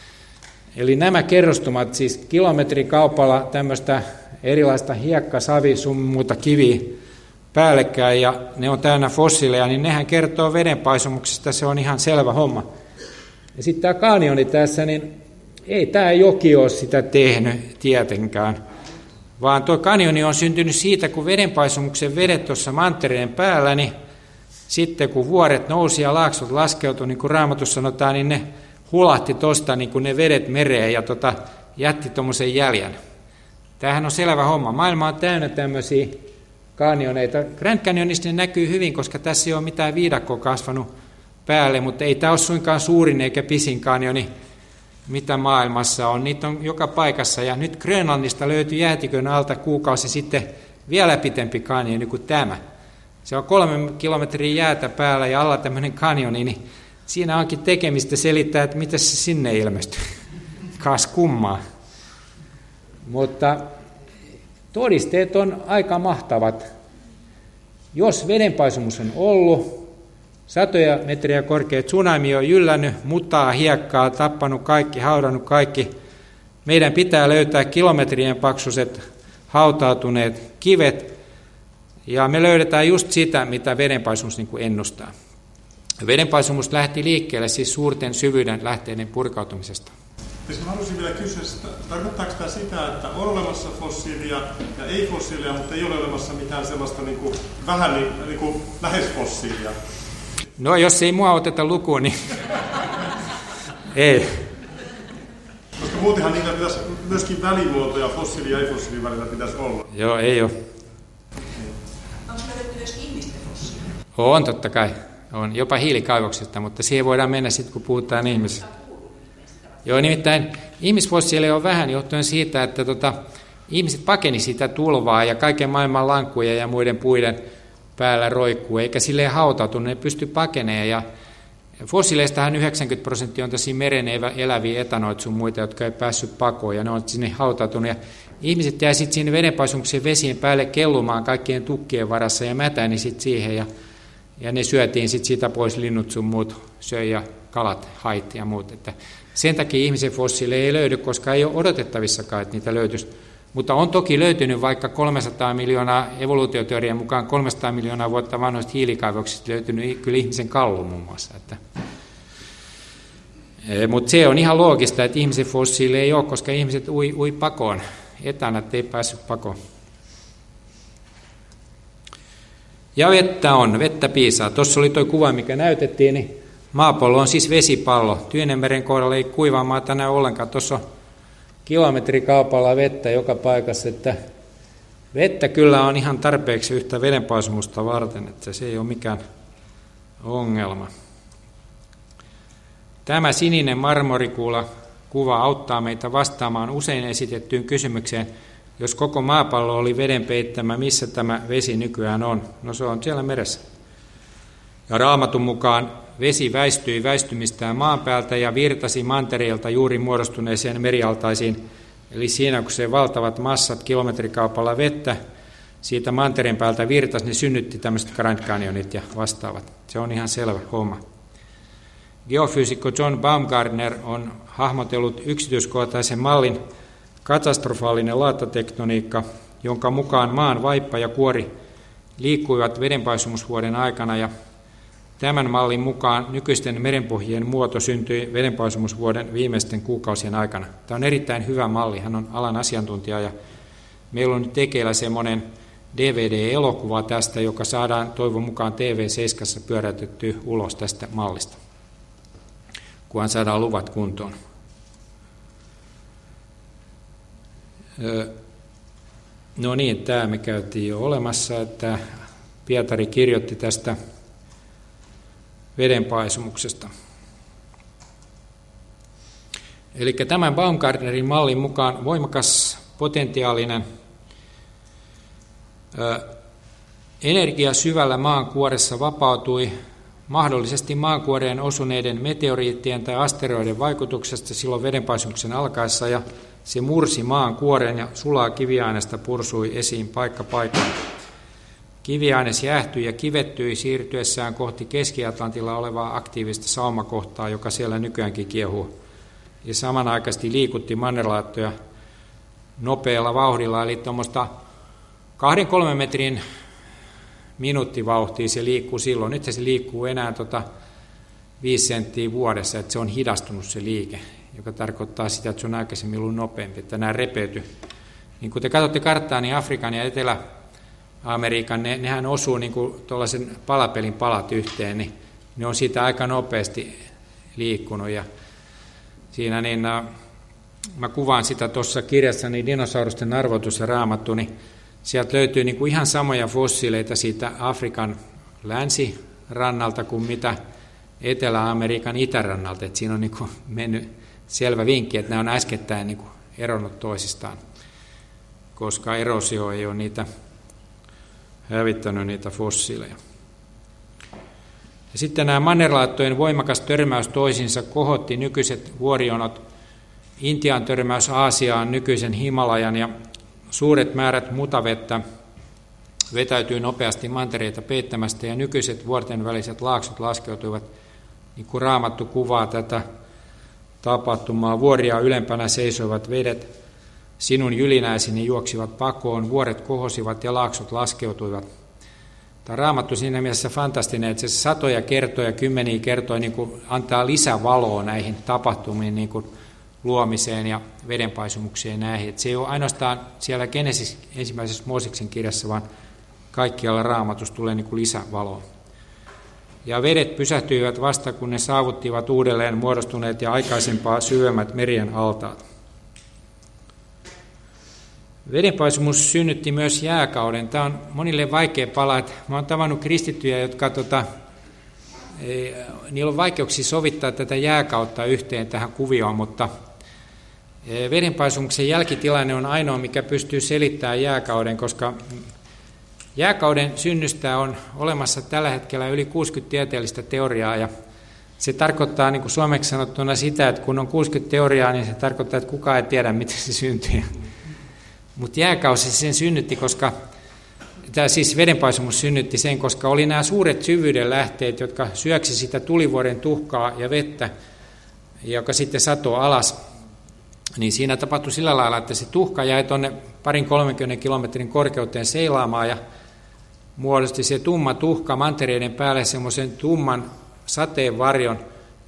Eli nämä kerrostumat, siis kilometrikaupalla tämmöistä erilaista hiekka, savi, sun muuta kiviä päällekkäin, ja ne on täynnä fossiileja, niin nehän kertoo vedenpaisumuksesta, se on ihan selvä homma. Ja sitten tämä kanioni tässä, niin ei tämä joki ole sitä tehnyt tietenkään, vaan tuo kanioni on syntynyt siitä, kun vedenpaisumuksen vedet tuossa mantereen päällä, niin sitten kun vuoret nousi ja laaksot laskeutui, niin kuin Raamatussa sanotaan, niin ne hulahti tuosta niin kuin ne vedet mereen ja jätti tuommoisen jäljen. Tämähän on selvä homma. Maailma on täynnä tämmöisiä kanjoneita. Grand Canyonissa ne näkyy hyvin, koska tässä ei ole mitään viidakkoa kasvanut päälle, mutta ei tämä ole suinkaan suurin eikä pisin kanjoni, mitä maailmassa on. Niitä on joka paikassa, ja nyt Grönlannista löytyi jäätikön alta kuukausi sitten vielä pitempi kanjoni kuin tämä. Se on 3 kilometriä jäätä päällä ja alla tämmöinen kanjoni, niin siinä onkin tekemistä selittää, että miten se sinne ilmestyy. Kas kummaa. Mutta todisteet on aika mahtavat. Jos vedenpaisumus on ollut, satoja metriä korkea tsunami on jyllännyt, mutaa, hiekkaa, tappanut kaikki, haudannut kaikki, meidän pitää löytää kilometrien paksuiset hautautuneet kivet, ja me löydetään just sitä, mitä vedenpaisumus niin kuin ennustaa. Vedenpaisumus lähti liikkeelle siis suurten syvyyden lähteiden purkautumisesta. Mä haluaisin vielä kysyä, tarkoittaako tämä sitä, että on olemassa fossiilia ja ei fossiilia, mutta ei ole olemassa mitään sellaista niin kuin, vähän niin kuin lähes fossiilia? No jos ei mua oteta lukuun, niin ei. Koska muutenhan niitä pitäisi myöskin välimuotoja fossiilia ja ei-fossiilin välillä pitäisi olla. Joo, ei ole. Onko löydetty myös ihmisten fossiilia? On totta kai. On jopa hiilikaivoksista, mutta siihen voidaan mennä sitten, kun puhutaan ihmisistä. Joo, nimittäin ihmisfossiileja on vähän johtuen siitä, että ihmiset pakeni sitä tulvaa ja kaiken maailman lankkuja ja muiden puiden päällä roikkuu, eikä silleen hautautunut, ne pysty pakenemaan. Ja fossiileistahan 90% on tosi meren eläviä etanoita sun muita, jotka ei päässyt pakoon, ja ne on sinne hautautunut. Ja ihmiset jää sitten sinne vedenpaisumuksen vesien päälle kellumaan kaikkien tukkien varassa ja mätäni sitten siihen, ja ne syötiin sitten siitä pois, linnut sun muut söi ja kalat, hait ja muut. Että sen takia ihmisen fossiileja ei löydy, koska ei ole odotettavissakaan, että niitä löytyisi. Mutta on toki löytynyt vaikka 300 miljoonaa, evoluutioteorian mukaan 300 miljoonaa vuotta vanhoista hiilikaivoksista löytynyt kyllä ihmisen kallo muun muassa. Mutta se on ihan loogista, että ihmisen fossiili ei ole, koska ihmiset ui pakoon. Etänät ei päässyt pakoon. Ja vettä piisaa. Tuossa oli tuo kuva, mikä näytettiin, niin maapallo on siis vesipallo. Tyynenmeren kohdalla ei kuivaa maata näy ollenkaan. Tuossa on kilometrikaupalla vettä joka paikassa, että vettä kyllä on ihan tarpeeksi yhtä vedenpaisumusta varten, että se ei ole mikään ongelma. Tämä sininen marmorikuva auttaa meitä vastaamaan usein esitettyyn kysymykseen, jos koko maapallo oli veden peittämä, missä tämä vesi nykyään on? No se on siellä meressä. Ja Raamatun mukaan vesi väistyi väistymistään maan päältä ja virtasi mantereilta juuri muodostuneeseen merialtaisiin. Eli siinä kun se valtavat massat kilometrikaupalla vettä siitä mantereen päältä virtasi, niin synnytti tämmöiset Grand Canyonit ja vastaavat. Se on ihan selvä homma. Geofyysikko John Baumgartner on hahmotellut yksityiskohtaisen mallin katastrofaalinen laattatektroniikka, jonka mukaan maan vaippa ja kuori liikkuivat vedenpaisumusvuoden aikana, ja tämän mallin mukaan nykyisten merenpohjien muoto syntyi vedenpaisumusvuoden viimeisten kuukausien aikana. Tämä on erittäin hyvä malli, hän on alan asiantuntija, ja meillä on nyt tekeillä semmoinen DVD-elokuva tästä, joka saadaan toivon mukaan TV7 pyöräytettyä ulos tästä mallista, kunhan saadaan luvat kuntoon. No niin, tämä me käytiin jo olemassa, että Pietari kirjoitti tästä vedenpaisumuksesta. Eli tämän Baumgartnerin mallin mukaan voimakas potentiaalinen energia syvällä maankuoressa vapautui mahdollisesti maankuoreen osuneiden meteoriittien tai asteroiden vaikutuksesta silloin vedenpaisumuksen alkaessa, ja se mursi maan kuoren ja sulaa kiviaineesta pursui esiin paikka paikoin. Kiviaines jäähtyi ja kivettyi siirtyessään kohti Keski-Atlantilla olevaa aktiivista saumakohtaa, joka siellä nykyäänkin kiehuu. Ja samanaikaisesti liikutti mannerlaattoja nopealla vauhdilla, eli tuommoista 2-3 metrin minuuttivauhtia se liikkuu silloin. Nyt se liikkuu enää 5 senttiä vuodessa, että se on hidastunut se liike, joka tarkoittaa sitä, että se on aikaisemmin ollut nopeampi, että nämä repeytyy. Niin kun te katsotte karttaa, niin Afrikan ja Etelä-Amerikan, nehän osuu niin kuin tuollaisen palapelin palat yhteen, niin ne on siitä aika nopeasti liikkunut. Ja siinä niin, mä kuvaan sitä tuossa kirjassani Dinosaurusten arvotus ja raamattu, niin sieltä löytyy niin kuin ihan samoja fossiileita siitä Afrikan länsirannalta kuin mitä Etelä-Amerikan itärannalta. Et siinä on niin kuin mennyt selvä vinkki, että nämä on äskettäin niin kuin eronnut toisistaan, koska erosio ei ole niitä hävittänyt niitä fossiileja. Ja sitten nämä mannerlaattojen voimakas törmäys toisiinsa kohotti nykyiset vuorionot, Intian törmäys Aasiaan, nykyisen Himalajan, ja suuret määrät mutavettä vetäytyy nopeasti mantereita peittämästä, ja nykyiset vuorten väliset laaksot laskeutuivat, niin kuin Raamattu kuvaa tätä tapahtumaa. Vuoria ylempänä seisoivat vedet, sinun jylinäisini juoksivat pakoon, vuoret kohosivat ja laaksot laskeutuivat. Tämä Raamattu siinä mielessä fantastinen, että se satoja kertoja, kymmeniä kertoja niin kuin antaa lisävaloa näihin tapahtumiin, niin kuin luomiseen ja vedenpaisumukseen näihin. Että se ei ole ainoastaan siellä Genesis ensimmäisessä Mooseksen kirjassa, vaan kaikkialla Raamatussa tulee niin kuin lisävaloa. Ja vedet pysähtyivät vasta, kun ne saavuttivat uudelleen muodostuneet ja aikaisempaa syvemmät merien altaat. Vedenpaisumus synnytti myös jääkauden. Tämä on monille vaikea pala. Mä olen tavannut kristittyjä, jotka niillä on vaikeuksia sovittaa tätä jääkautta yhteen tähän kuvioon, mutta vedenpaisumuksen jälkitilanne on ainoa, mikä pystyy selittämään jääkauden, koska jääkauden synnystä on olemassa tällä hetkellä yli 60 tieteellistä teoriaa, ja se tarkoittaa niin kuin suomeksi sanottuna sitä, että kun on 60 teoriaa, niin se tarkoittaa, että kukaan ei tiedä, miten se syntyy. Mutta jääkausi sen synnytti, koska tämä siis vedenpaisumus synnytti sen, koska oli nämä suuret syvyyden lähteet, jotka syöksi sitä tulivuoren tuhkaa ja vettä, joka sitten satoi alas. Niin siinä tapahtui sillä lailla, että se tuhka jäi tuonne 20-30 kilometrin korkeuteen seilaamaan ja muodosti se tumma tuhka mantereiden päälle semmoisen tumman sateenvarjon,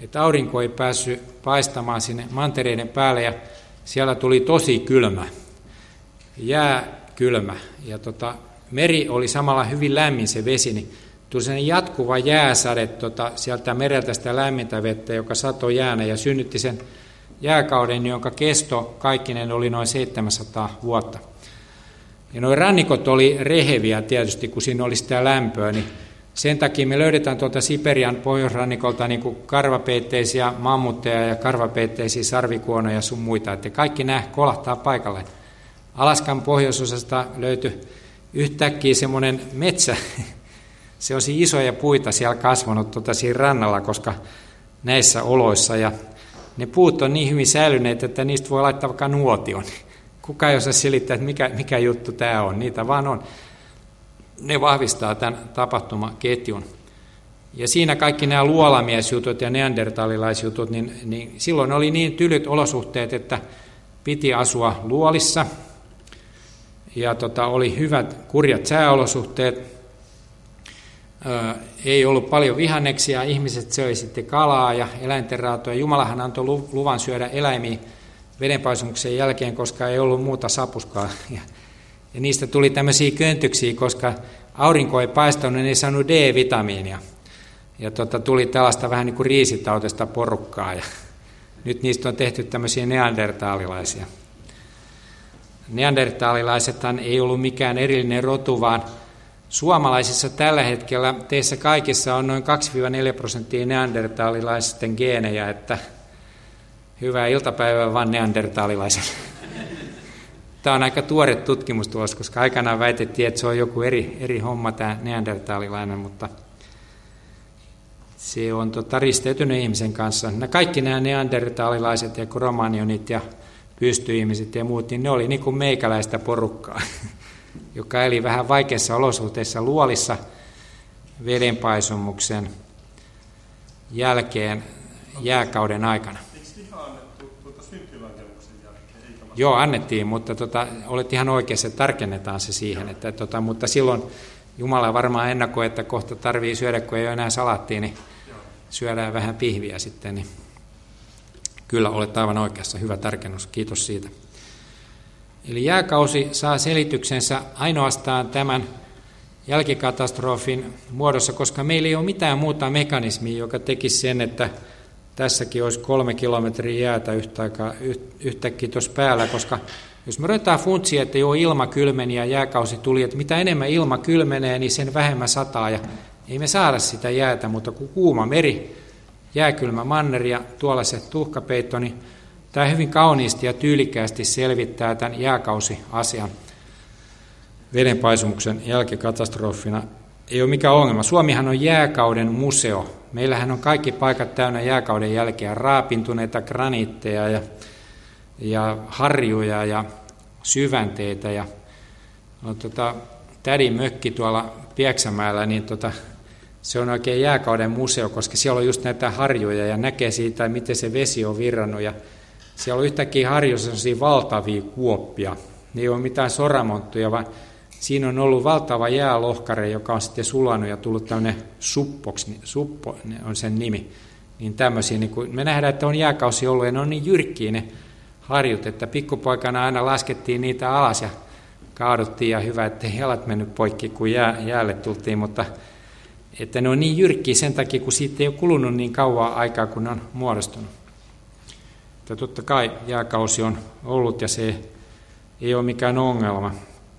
että aurinko ei päässyt paistamaan sinne mantereiden päälle ja siellä tuli tosi kylmä, jääkylmä. Ja meri oli samalla hyvin lämmin se vesi, niin tuli sellainen jatkuva jääsade sieltä mereltä sitä lämmintä vettä, joka satoi jäänä ja synnytti sen jääkauden, jonka kesto kaikkinen oli noin 700 vuotta. Ja nuo rannikot oli reheviä tietysti, kun siinä oli sitä lämpöä, niin sen takia me löydetään tuolta Siperian pohjoisrannikolta niin kuin karvapeitteisiä mammutteja ja karvapeitteisiä sarvikuonoja sun muita, että kaikki nämä kolahtaa paikalle. Alaskan pohjoisosasta löytyi yhtäkkiä semmoinen metsä, se on isoja puita siellä kasvanut siinä rannalla, koska näissä oloissa, ja ne puut on niin hyvin säilyneet, että niistä voi laittaa vaikka nuotion. Kuka ei osaa selittää, että mikä juttu tämä on, niitä vaan on. Ne vahvistaa tämän tapahtumaketjun. Ja siinä kaikki nämä luolamiesjutut ja neandertalilaisjutut, niin silloin oli niin tylyt olosuhteet, että piti asua luolissa. Ja oli hyvät kurjat sääolosuhteet. Ei ollut paljon vihanneksia, ihmiset söi sitten kalaa ja eläintenraatoja. Jumalahan antoi luvan syödä eläimiä vedenpaisumuksen jälkeen, koska ei ollut muuta sapuskaa. Ja niistä tuli tämmöisiä köntyksiä, koska aurinko ei paistanut, niin ei saanut D-vitamiinia. Ja tuli tällaista vähän niin kuin riisitautista porukkaa. Ja nyt niistä on tehty tämmöisiä neandertaalilaisia. Neandertaalilaisethan ei ollut mikään erillinen rotu, vaan suomalaisissa tällä hetkellä teissä kaikissa on noin 2-4% neandertaalilaisten geenejä, että hyvää iltapäivää vaan neandertaalilaisille. Tämä on aika tuore tutkimustulos, koska aikanaan väitettiin, että se on joku eri homma tämä neandertaalilainen, mutta se on risteytynyt ihmisen kanssa. Kaikki nämä neandertaalilaiset ja kromagnonit ja pystyihmiset ja muut, niin ne oli niin kuin meikäläistä porukkaa, joka eli vähän vaikeissa olosuhteissa luolissa vedenpaisumuksen jälkeen jääkauden aikana. Eikö lihaa annettu syntilankemuksen jälkeen? Joo, annettiin, mutta olet ihan oikeassa, että tarkennetaan se siihen. Että, mutta silloin Jumala varmaan ennakoi, että kohta tarvii syödä, kun ei ole enää salaattia, niin syödään vähän pihviä sitten. Niin kyllä olet aivan oikeassa, hyvä tarkennus, kiitos siitä. Eli jääkausi saa selityksensä ainoastaan tämän jälkikatastrofin muodossa, koska meillä ei ole mitään muuta mekanismia, joka tekisi sen, että tässäkin olisi 3 kilometriä jäätä yhtäkkiä tuossa päällä, koska jos me ruvetaan funtsia, että joo, ilma kylmeni ja jääkausi tuli, että mitä enemmän ilma kylmenee, niin sen vähemmän sataa, ja ei me saada sitä jäätä, mutta kun kuuma meri, jääkylmä manner ja tuolla se tuhkapeitto, niin tämä hyvin kauniisti ja tyylikkäästi selvittää tämän jääkausiasian vedenpaisumuksen jälkikatastrofina. Ei ole mikään ongelma. Suomihan on jääkauden museo. Meillähän on kaikki paikat täynnä jääkauden jälkeä, raapintuneita graniitteja ja harjuja ja syvänteitä. Ja tädin mökki tuolla Pieksämäellä, niin se on oikein jääkauden museo, koska siellä on just näitä harjuja ja näkee siitä, miten se vesi on virrannut. Ja siellä on yhtäkkiä harjussa sellaisia valtavia kuoppia. Ne ei ole mitään soramonttuja, vaan siinä on ollut valtava jäälohkare, joka on sitten sulanut ja tullut tämmöinen suppo on sen nimi. Niin tämmöisiä, niin kun me nähdään, että on jääkausi ollut ja ne on niin jyrkkiä ne harjut, että pikkupoikana aina laskettiin niitä alas ja kaaduttiin ja hyvä, ettei jalat mennyt poikki, kun jäälle tultiin, mutta että ne on niin jyrkkiä sen takia, kun siitä ei ole kulunut niin kauan aikaa, kun ne on muodostunut. Mutta totta kai jääkausi on ollut ja se ei ole mikään ongelma.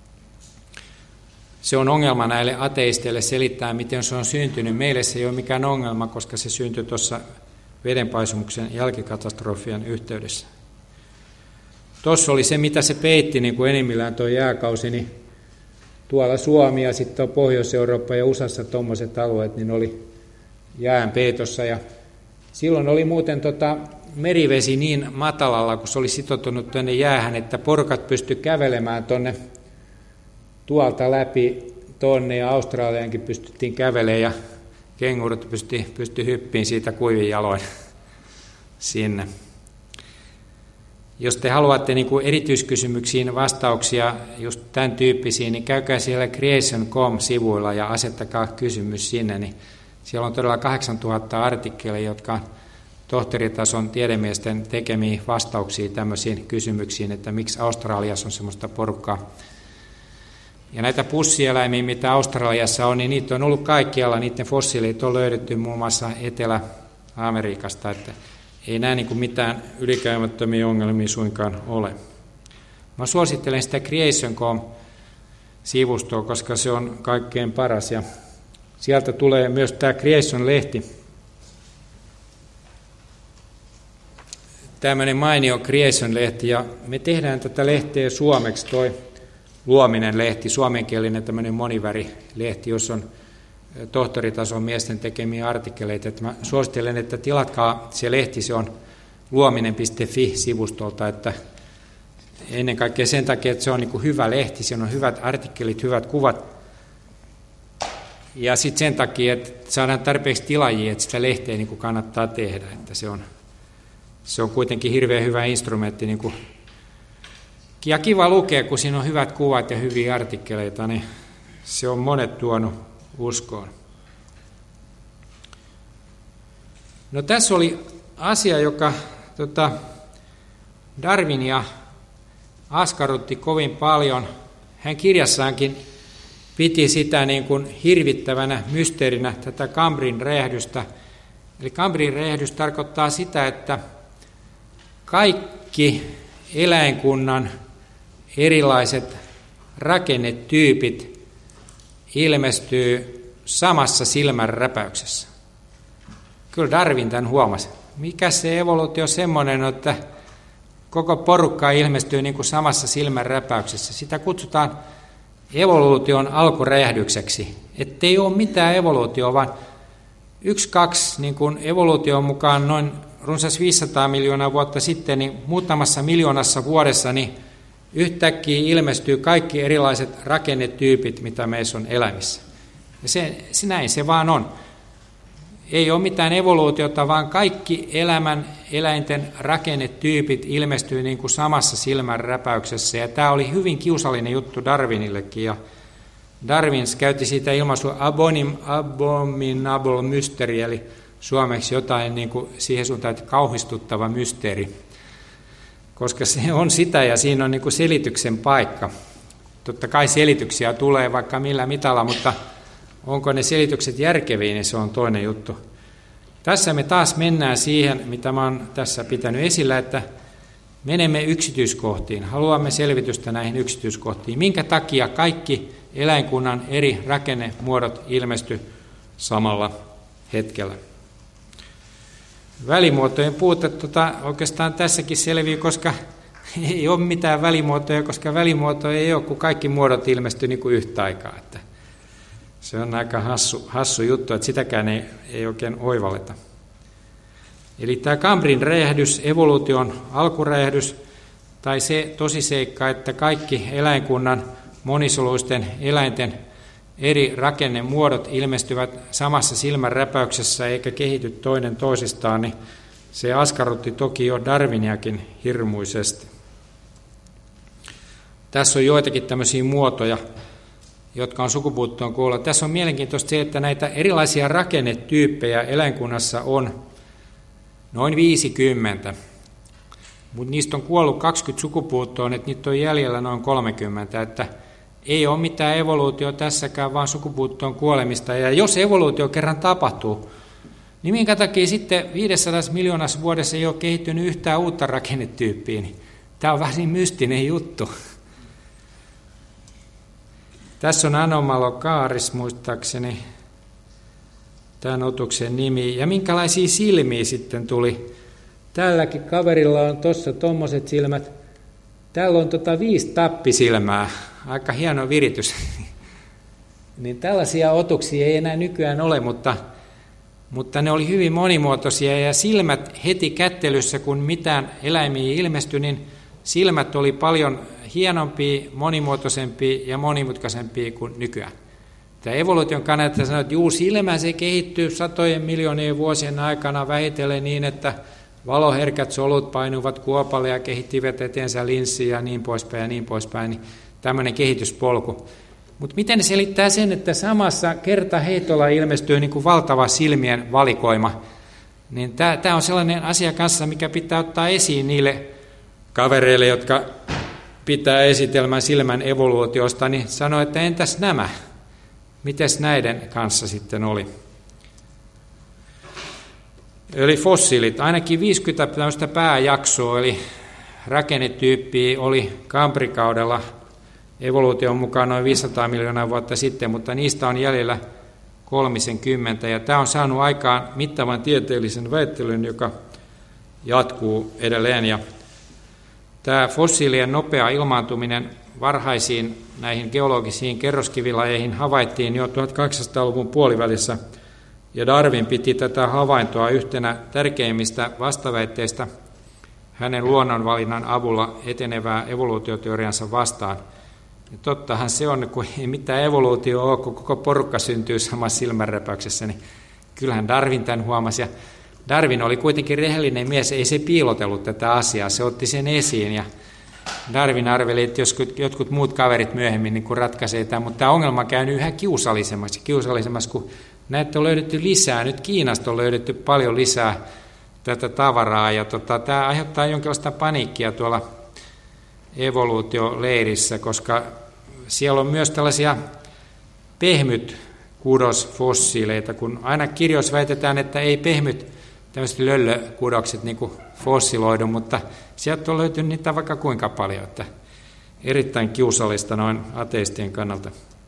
Se on ongelma näille ateisteille selittää, miten se on syntynyt. Meille se ei ole mikään ongelma, koska se syntyi tuossa vedenpaisumuksen jälkikatastrofien yhteydessä. Tuossa oli se, mitä se peitti, niin kuin enimmillään tuo jääkausi, niin tuolla Suomi ja sitten Pohjois-Eurooppa ja USAssa tuommoiset alueet, niin oli jään peitossa. Ja silloin oli muuten merivesi niin matalalla, kun se oli sitoutunut tuonne jäähän, että porukat pystyi kävelemään tuolta läpi tonne ja Australiankin pystyttiin kävelemään ja kengurut pystyi hyppiin siitä kuivin jaloin sinne. Jos te haluatte niin kuin erityiskysymyksiin vastauksia just tämän tyyppisiin, niin käykää siellä creation.com-sivuilla ja asettakaa kysymys sinne. Niin siellä on todella 8000 artikkeleja, jotka on tohtoritason tiedemiesten tekemiä vastauksia tämmöisiin kysymyksiin, että miksi Australiassa on semmoista porukkaa. Ja näitä pussieläimiä, mitä Australiassa on, niin niitä on ollut kaikkialla, niiden fossiilit on löydetty muun muassa Etelä-Amerikasta, että ei nämä niin kuin mitään ylikäymättömiä ongelmia suinkaan ole. Mä suosittelen sitä Creation.com-sivustoa, koska se on kaikkein paras, ja sieltä tulee myös tämä Creation-lehti. Tämmöinen mainio Creation-lehti, ja me tehdään tätä lehteä suomeksi, toi Luominen-lehti, suomenkielinen tämmöinen monivärilehti, jossa on tohtoritason miesten tekemiä artikkeleita. Että mä suosittelen, että tilatkaa se lehti, se on luominen.fi-sivustolta, että ennen kaikkea sen takia, että se on niin kuin hyvä lehti, siinä on hyvät artikkelit, hyvät kuvat, ja sitten sen takia, että saadaan tarpeeksi tilaajia, että sitä lehteä niin kuin kannattaa tehdä, että se on kuitenkin hirveän hyvä instrumentti, niin kuin, ja kiva lukea, kun siinä on hyvät kuvat ja hyviä artikkeleita, niin se on monet tuonut uskoon. No tässä oli asia, joka Darwinia askarrutti kovin paljon. Hän kirjassaankin piti sitä niin kuin hirvittävänä mysteerinä tätä Kambrin räjähdystä. Eli Kambrin räjähdys tarkoittaa sitä, että kaikki eläinkunnan erilaiset rakennetyypit ilmestyy samassa silmänräpäyksessä. Kyllä Darwin tämän huomasi. Mikä se evoluutio semmoinen, että koko porukka ilmestyy niin kuin samassa silmänräpäyksessä. Sitä kutsutaan evoluution alkuräjähdykseksi. Ettei ole mitään evoluutioa, vaan 1-2 niin kuin evoluution mukaan noin runsas 500 miljoonaa vuotta sitten, niin muutamassa miljoonassa vuodessa niin yhtäkkiä ilmestyy kaikki erilaiset rakennetyypit, mitä meissä on eläimissä. Ja näin se vaan on. Ei ole mitään evoluutiota, vaan kaikki eläinten rakennetyypit ilmestyy niin kuin samassa silmänräpäyksessä. Ja tämä oli hyvin kiusallinen juttu Darwinillekin. Ja Darwin käytti siitä ilmaisua abominable mystery, eli suomeksi jotain niin kuin siihen suuntaan, että kauhistuttava mysteeri. Koska se on sitä ja siinä on niin kuin selityksen paikka. Totta kai selityksiä tulee vaikka millä mitalla, mutta onko ne selitykset järkeviä, niin se on toinen juttu. Tässä me taas mennään siihen, mitä mä oon tässä pitänyt esillä, että menemme yksityiskohtiin. Haluamme selvitystä näihin yksityiskohtiin. Minkä takia kaikki eläinkunnan eri rakennemuodot ilmesty samalla hetkellä? Välimuotojen puute oikeastaan tässäkin selviää, koska ei ole mitään välimuotoja, koska välimuotoja ei ole, kun kaikki muodot ilmestyy niin kuin yhtä aikaa. Että se on aika hassu juttu, että sitäkään ei oikein oivalleta. Eli tämä Kambrin räjähdys, evoluution alkuräjähdys, tai se tosiseikka, että kaikki eläinkunnan monisoluisten eläinten eri rakennemuodot ilmestyvät samassa silmänräpäyksessä eikä kehity toinen toisistaan, niin se askarrutti toki jo Darwiniakin hirmuisesti. Tässä on joitakin tämmöisiä muotoja, jotka on sukupuuttoon kuolleet. Tässä on mielenkiintoista se, että näitä erilaisia rakennetyyppejä eläinkunnassa on noin 50, mutta niistä on kuollut 20 sukupuuttoon, että niitä on jäljellä noin 30, että ei ole mitään evoluutio tässäkään, vaan sukupuuttoon kuolemista. Ja jos evoluutio kerran tapahtuu, niin minkä takia sitten 500 miljoonassa vuodessa ei ole kehittynyt yhtään uutta rakennetyyppiä, niin tämä on vähän niin mystinen juttu. Tässä on Anomalocaaris, muistaakseni, tämän otuksen nimi. Ja minkälaisia silmiä sitten tuli? Tälläkin kaverilla on tuossa tuommoiset silmät. Täällä on 5 tappisilmää. Aika hieno viritys. Niin tällaisia otuksia ei enää nykyään ole, mutta ne oli hyvin monimuotoisia. Ja silmät heti kättelyssä, kun mitään eläimiä ilmestyi, niin silmät oli paljon hienompia, monimuotoisempia ja monimutkaisempia kuin nykyään. Tämä evoluution kannalta sanoo, että silmä se kehittyy satojen miljoonien vuosien aikana vähitellen niin, että valoherkät solut painuvat kuopalle ja kehittivät eteensä linssiä ja niin poispäin ja niin poispäin. Niin tämmöinen kehityspolku. Mutta miten ne selittää sen, että samassa kertaheitolla ilmestyy niin kuin valtava silmien valikoima? Niin tämä on sellainen asia kanssa, mikä pitää ottaa esiin niille kavereille, jotka pitää esitelmän silmän evoluutiosta, niin sanoo, että entäs nämä? Mites näiden kanssa sitten oli? Eli fossiilit, ainakin 50 tämmöistä pääjaksoa, eli rakennetyyppiä oli kambrikaudella evoluution mukaan noin 500 miljoonaa vuotta sitten, mutta niistä on jäljellä 30, ja tämä on saanut aikaan mittavan tieteellisen väittelyn, joka jatkuu edelleen, ja tämä fossiilien nopea ilmaantuminen varhaisiin näihin geologisiin kerroskivilajeihin havaittiin jo 1800-luvun puolivälissä, ja Darwin piti tätä havaintoa yhtenä tärkeimmistä vastaväitteistä hänen luonnonvalinnan avulla etenevää evoluutioteoriansa vastaan. Ja tottahan se on, kun ei mitään evoluutio ole, kun koko porukka syntyy samassa silmänräpäyksessä, niin kyllähän Darwin tämän huomasi. Ja Darwin oli kuitenkin rehellinen mies, ei se piilotellut tätä asiaa, se otti sen esiin. Ja Darwin arveli, että jotkut muut kaverit myöhemmin niin ratkaisee tämän, mutta tämä ongelma on käynyt yhä kiusallisemmaksi, kun näitä on löydetty lisää. Nyt Kiinasta on löydetty paljon lisää tätä tavaraa, ja tämä aiheuttaa jonkinlaista paniikkia tuolla evoluutioleirissä, koska siellä on myös tällaisia pehmytkudosfossiileita, kun aina kirjoissa väitetään, että ei pehmyt tämmöiset löllökudokset niin kuin fossiloidu, mutta sieltä on löytynyt niitä vaikka kuinka paljon, että erittäin kiusallista noin ateistien kannalta.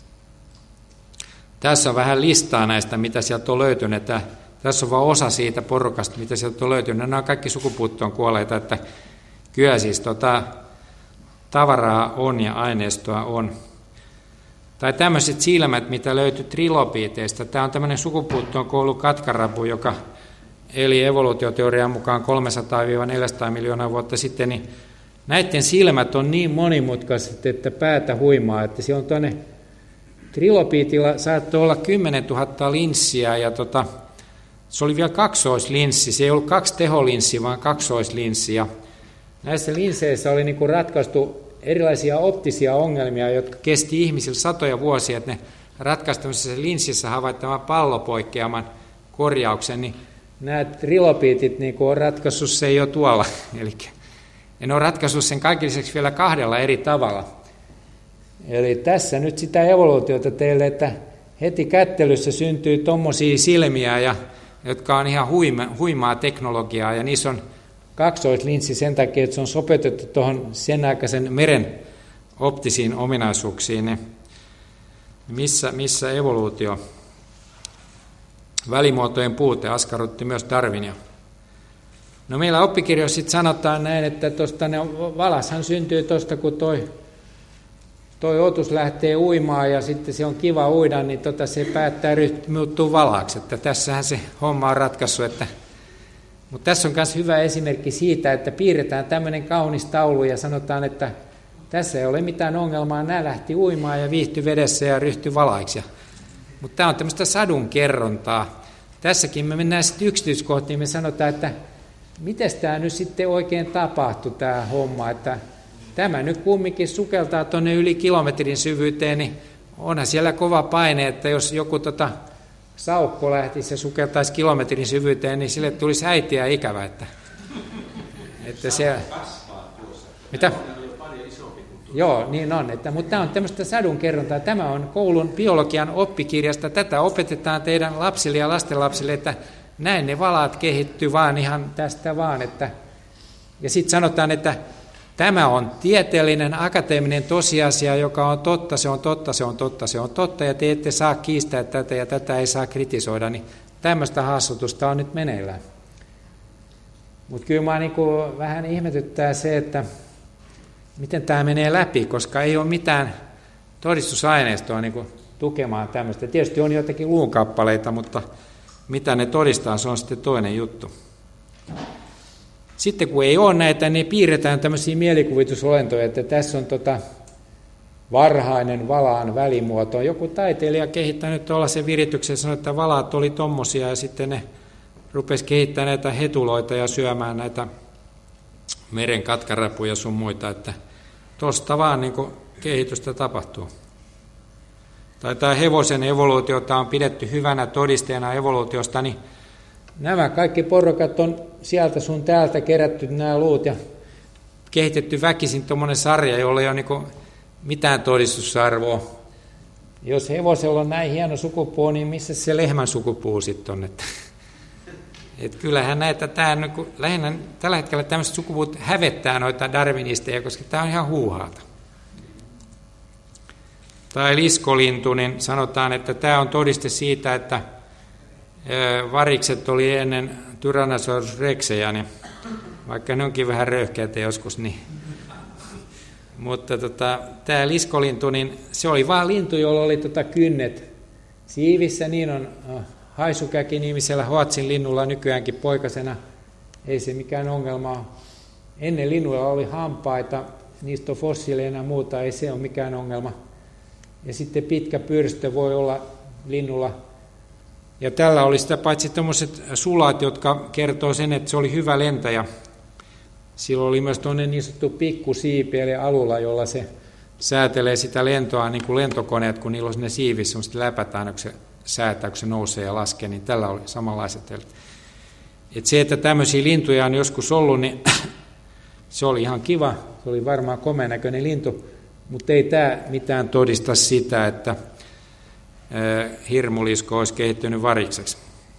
Tässä on vähän listaa näistä, mitä sieltä on löytynyt. Tässä on vain osa siitä porukasta, mitä sieltä on löytynyt. Nämä on kaikki sukupuuttoon kuolleita, että kyllä siis tavaraa on ja aineistoa on. Tai tämmöiset silmät, mitä löytyi trilobiiteista. Tämä on tämmöinen sukupuuttoon kuollut katkarapu, joka eli evoluutioteorian mukaan 300-400 miljoonaa vuotta sitten. Niin näiden silmät on niin monimutkaiset, että päätä huimaa, että siellä on tuonne trilobiitilla saattoi olla 10 000 linssiä, ja se oli vielä kaksoislinssi. Se ei ollut 2 teholinssi, vaan kaksoislinssi. Ja näissä linsseissä oli niin kuin ratkaistu erilaisia optisia ongelmia, jotka kesti ihmisillä satoja vuosia, että ne ratkaisi tämmöisessä linssissä havaittavan pallopoikkeaman korjauksen, niin nämä trilobiitit niin on ratkaissut sen jo tuolla. Eli ne on ratkaissut sen kaiken lisäksi vielä 2 eri tavalla. Eli tässä nyt sitä evoluutiota teille, että heti kättelyssä syntyy tommosia silmiä, jotka on ihan huimaa teknologiaa, ja niissä on kaksoislinssi sen takia, että se on sopeutettu tuohon sen aikaisen meren optisiin ominaisuuksiin. Missä evoluutio? Välimuotojen puute askarrutti myös Darwinia. No meillä oppikirjoissa sitten sanotaan näin, että valashan syntyy tuosta, kun toi otus lähtee uimaan ja sitten se on kiva uida, niin se päättää muuttua valaksi. Että tässähän se homma on ratkaissut. Mutta tässä on myös hyvä esimerkki siitä, että piirretään tämmöinen kaunis taulu ja sanotaan, että tässä ei ole mitään ongelmaa, nämä lähti uimaan ja viihtyi vedessä ja ryhtyi valaiksi. Mutta tämä on tämmöistä sadun kerrontaa. Tässäkin me mennään sitten yksityiskohtiin, me sanotaan, että miten tämä nyt sitten oikein tapahtui tämä homma, että tämä nyt kumminkin sukeltaa tuonne yli kilometrin syvyyteen, niin onhan siellä kova paine, että jos joku saukko lähtisi ja sukeltaisi kilometrin syvyyteen, niin sille tulisi äitiä ikävä. Että se mitä? Joo, niin on. Mutta tämä on tämmöistä sadunkerrontaa. Tämä on koulun biologian oppikirjasta. Tätä opetetaan teidän lapsille ja lastenlapsille, että näin ne valaat kehittyy vaan ihan tästä vaan. Ja sitten sanotaan, että tämä on tieteellinen, akateeminen tosiasia, joka on totta, se on totta, se on totta, se on totta, ja te ette saa kiistää tätä ja tätä ei saa kritisoida, niin tämmöistä hassutusta on nyt meneillään. Mutta kyllä minua vähän ihmetyttää se, että miten tämä menee läpi, koska ei ole mitään todistusaineistoa tukemaan tämmöistä. Tietysti on joitakin luunkappaleita, mutta mitä ne todistaa, se on sitten toinen juttu. Sitten kun ei ole näitä, niin piirretään tämmöisiä mielikuvitusolentoja, että tässä on varhainen valaan välimuoto. Joku taiteilija kehittänyt tuollaisen virityksen ja sanoi, että valaat oli tommosia, ja sitten ne rupesi kehittämään näitä hetuloita ja syömään näitä meren katkarapuja sun muita, että tuosta vaan kehitystä tapahtuu. Tai tämä hevosen evoluutiota on pidetty hyvänä todisteena evoluutiosta, niin nämä kaikki porukat on sieltä sun täältä kerätty nämä luut ja kehitetty väkisin tuommoinen sarja, jolla ei ole niin mitään todistusarvoa. Jos hevosella on näin hieno sukupuu, niin missä se lehmän sukupuu sitten on? Että kyllähän näitä, lähinnä tällä hetkellä tämmöiset sukupuut hävettää noita darwinisteja, koska tämä on ihan huuhaata. Tai liskolintu, niin sanotaan, että tämä on todiste siitä, että varikset oli ennen Tyrannosaurus rexejä, niin vaikka ne onkin vähän röyhkeitä joskus, niin. Mutta tämä liskolintu, niin se oli vaan lintu, jolla oli kynnet siivissä, niin on haisukäki-nimisellä Hoatsin linnulla nykyäänkin poikasena, ei se mikään ongelma ole. Ennen linnuilla oli hampaita, niistä on fossiileina ja muuta, ei se ole mikään ongelma. Ja sitten pitkä pyrstö voi olla linnulla. Ja tällä oli sitä paitsi tämmöiset sulat, jotka kertoo sen, että se oli hyvä lentäjä. Silloin oli myös tuonne niin sanottu pikkusiipi, eli alulla, jolla se säätelee sitä lentoa, niin kuin lentokoneet, kun niillä on sinne siivissä semmoiset läpät aina, kun se säätää, kun se nousee ja laskee, niin tällä oli samanlaiset. Että se, että tämmöisiä lintuja on joskus ollut, niin se oli ihan kiva, se oli varmaan komea näköinen lintu, mutta ei tämä mitään todista sitä, että hirmulisko olisi kehittynyt varikseksi.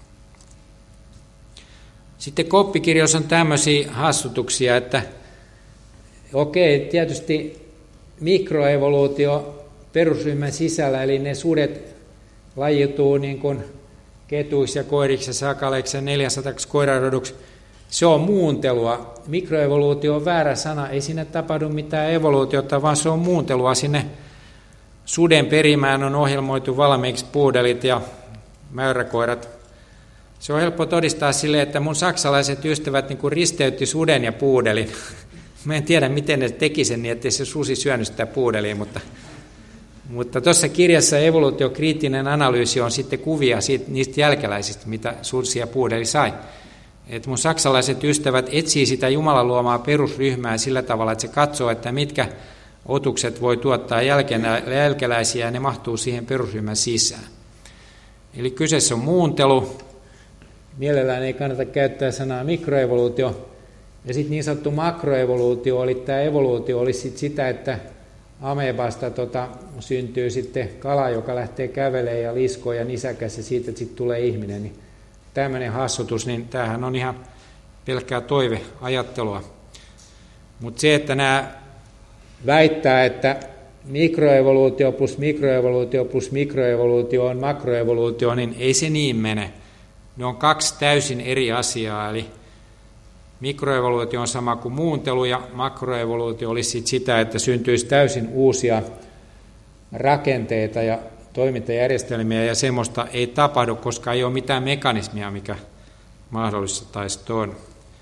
Sitten koppikirjoissa on tämmöisiä hassutuksia, että okei, tietysti mikroevoluutio perusryhmän sisällä, eli ne sudet lajiutuu niin kuin ketuiksi ja koiriksi ja sakaleiksi ja 400 koiraroduksi. Se on muuntelua. Mikroevoluutio on väärä sana. Ei siinä tapahdu mitään evoluutiota, vaan se on muuntelua. Sinne suden perimään on ohjelmoitu valmiiksi puudelit ja mäyräkoirat. Se on helppo todistaa sille, että mun saksalaiset ystävät niin kuin risteytti suden ja puudelin. Mä en tiedä, miten ne teki sen niin, ettei se susi syönyt sitä puudelia, mutta tuossa kirjassa evoluutiokriittinen analyysi on sitten kuvia niistä jälkeläisistä, mitä susi ja puudeli sai. Et mun saksalaiset ystävät etsii sitä Jumalan luomaa perusryhmää sillä tavalla, että se katsoo, että mitkä otukset voi tuottaa jälkeläisiä ja ne mahtuu siihen perusryhmän sisään. Eli kyseessä on muuntelu. Mielellään ei kannata käyttää sanaa mikroevoluutio. Ja sitten niin sanottu makroevoluutio, eli tämä evoluutio olisi sit sitä, että amebasta syntyy sitten kala, joka lähtee kävelemään ja liskoo ja nisäkäs ja siitä sitten tulee ihminen. Niin tämmöinen hassutus, niin tämähän on ihan pelkkää toiveajattelua. Mutta se, että nämä väittää, että mikroevoluutio plus mikroevoluutio plus mikroevoluutio on makroevoluutio, niin ei se niin mene. Ne on kaksi täysin eri asiaa, eli mikroevoluutio on sama kuin muuntelu ja makroevoluutio olisi sitä, että syntyisi täysin uusia rakenteita ja toimintajärjestelmiä ja semmoista ei tapahdu, koska ei ole mitään mekanismia, mikä mahdollista taisi on.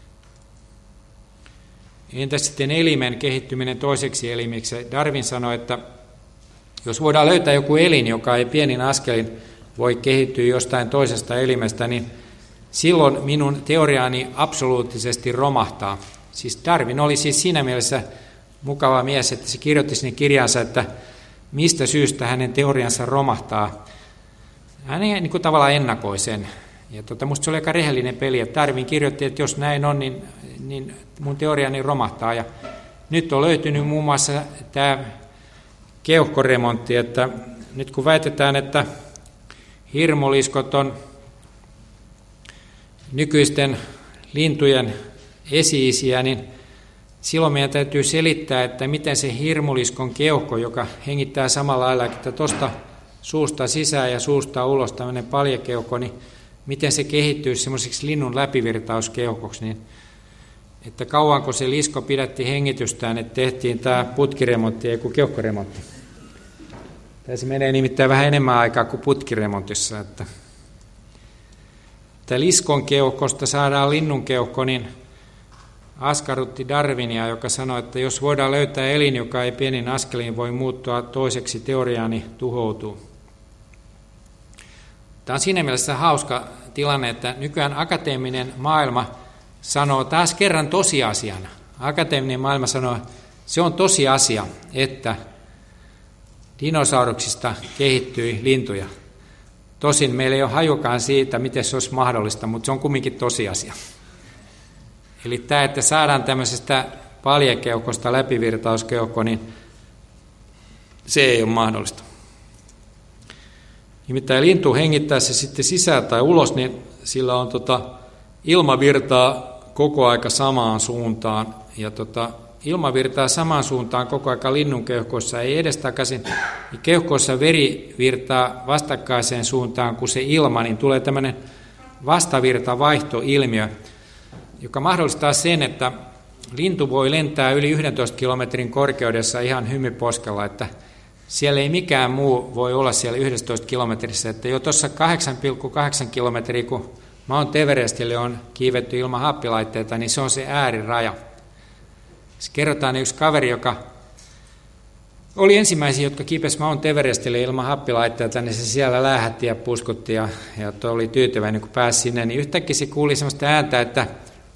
Entä sitten elimen kehittyminen toiseksi elimiksi? Darwin sanoi, että jos voidaan löytää joku elin, joka ei pienin askelin voi kehittyä jostain toisesta elimestä, niin silloin minun teoriaani absoluuttisesti romahtaa. Siis Darwin oli siis siinä mielessä mukava mies, että se kirjoitti sinne kirjansa, että mistä syystä hänen teoriansa romahtaa. Hän niin kuin tavallaan ennakoi sen. Ja musta se oli aika rehellinen peli, että Darwin kirjoitti, että jos näin on, niin mun teoriani romahtaa. Ja nyt on löytynyt muun muassa tämä keuhkoremontti, että nyt kun väitetään, että hirmuliskot on nykyisten lintujen esi-isiä, niin silloin meidän täytyy selittää, että miten se hirmuliskon keuhko, joka hengittää samalla lailla, että tuosta suusta sisään ja suusta ulos tämmöinen paljekeuhko, niin miten se kehittyy semmoiseksi linnun läpivirtauskeuhkoksi, niin että kauanko se lisko pidätti hengitystään, että tehtiin tämä putkiremontti ei kuin keuhkoremontti. Tässä menee nimittäin vähän enemmän aikaa kuin putkiremontissa, että liskon keuhkosta saadaan linnun keuhko, niin askarrutti Darwinia, joka sanoi, että jos voidaan löytää elin, joka ei pienin askelin voi muuttua toiseksi, teoriaani tuhoutuu. Tämä on siinä mielessä hauska tilanne, että nykyään akateeminen maailma sanoo taas kerran tosiasiana. Akateeminen maailma sanoo, että se on tosiasia, että dinosauruksista kehittyi lintuja. Tosin meillä ei ole hajukaan siitä, miten se olisi mahdollista, mutta se on kumminkin tosiasia. Eli tämä, että saadaan tämmöisestä paljekeuhkosta läpivirtauskeuhko, niin se ei ole mahdollista. Nimittäin lintu hengittää se sitten sisään tai ulos, niin sillä on ilmavirtaa koko aika samaan suuntaan. Ja ilmavirtaa samaan suuntaan koko aika linnun keuhkoissa, ei edestakaisin. Niin keuhkoissa veri virtaa vastakkaiseen suuntaan kuin se ilma, niin tulee tämmöinen vastavirtavaihtoilmiö, joka mahdollistaa sen, että lintu voi lentää yli 11 kilometrin korkeudessa ihan hymyposkella, että siellä ei mikään muu voi olla siellä 11 kilometrissä, että jo tuossa 8,8 kilometriä, kun Mount Everestille on kiivetty ilman happilaitteita, niin se on se ääriraja. Kerrotaan yksi kaveri, joka oli ensimmäisiä, jotka kiipesi Mount Everestille ilman happilaitteita, niin se siellä läähätti ja puskutti ja oli tyytyväinen, kun pääsi sinne, niin yhtäkkiä se kuuli sellaista ääntä, että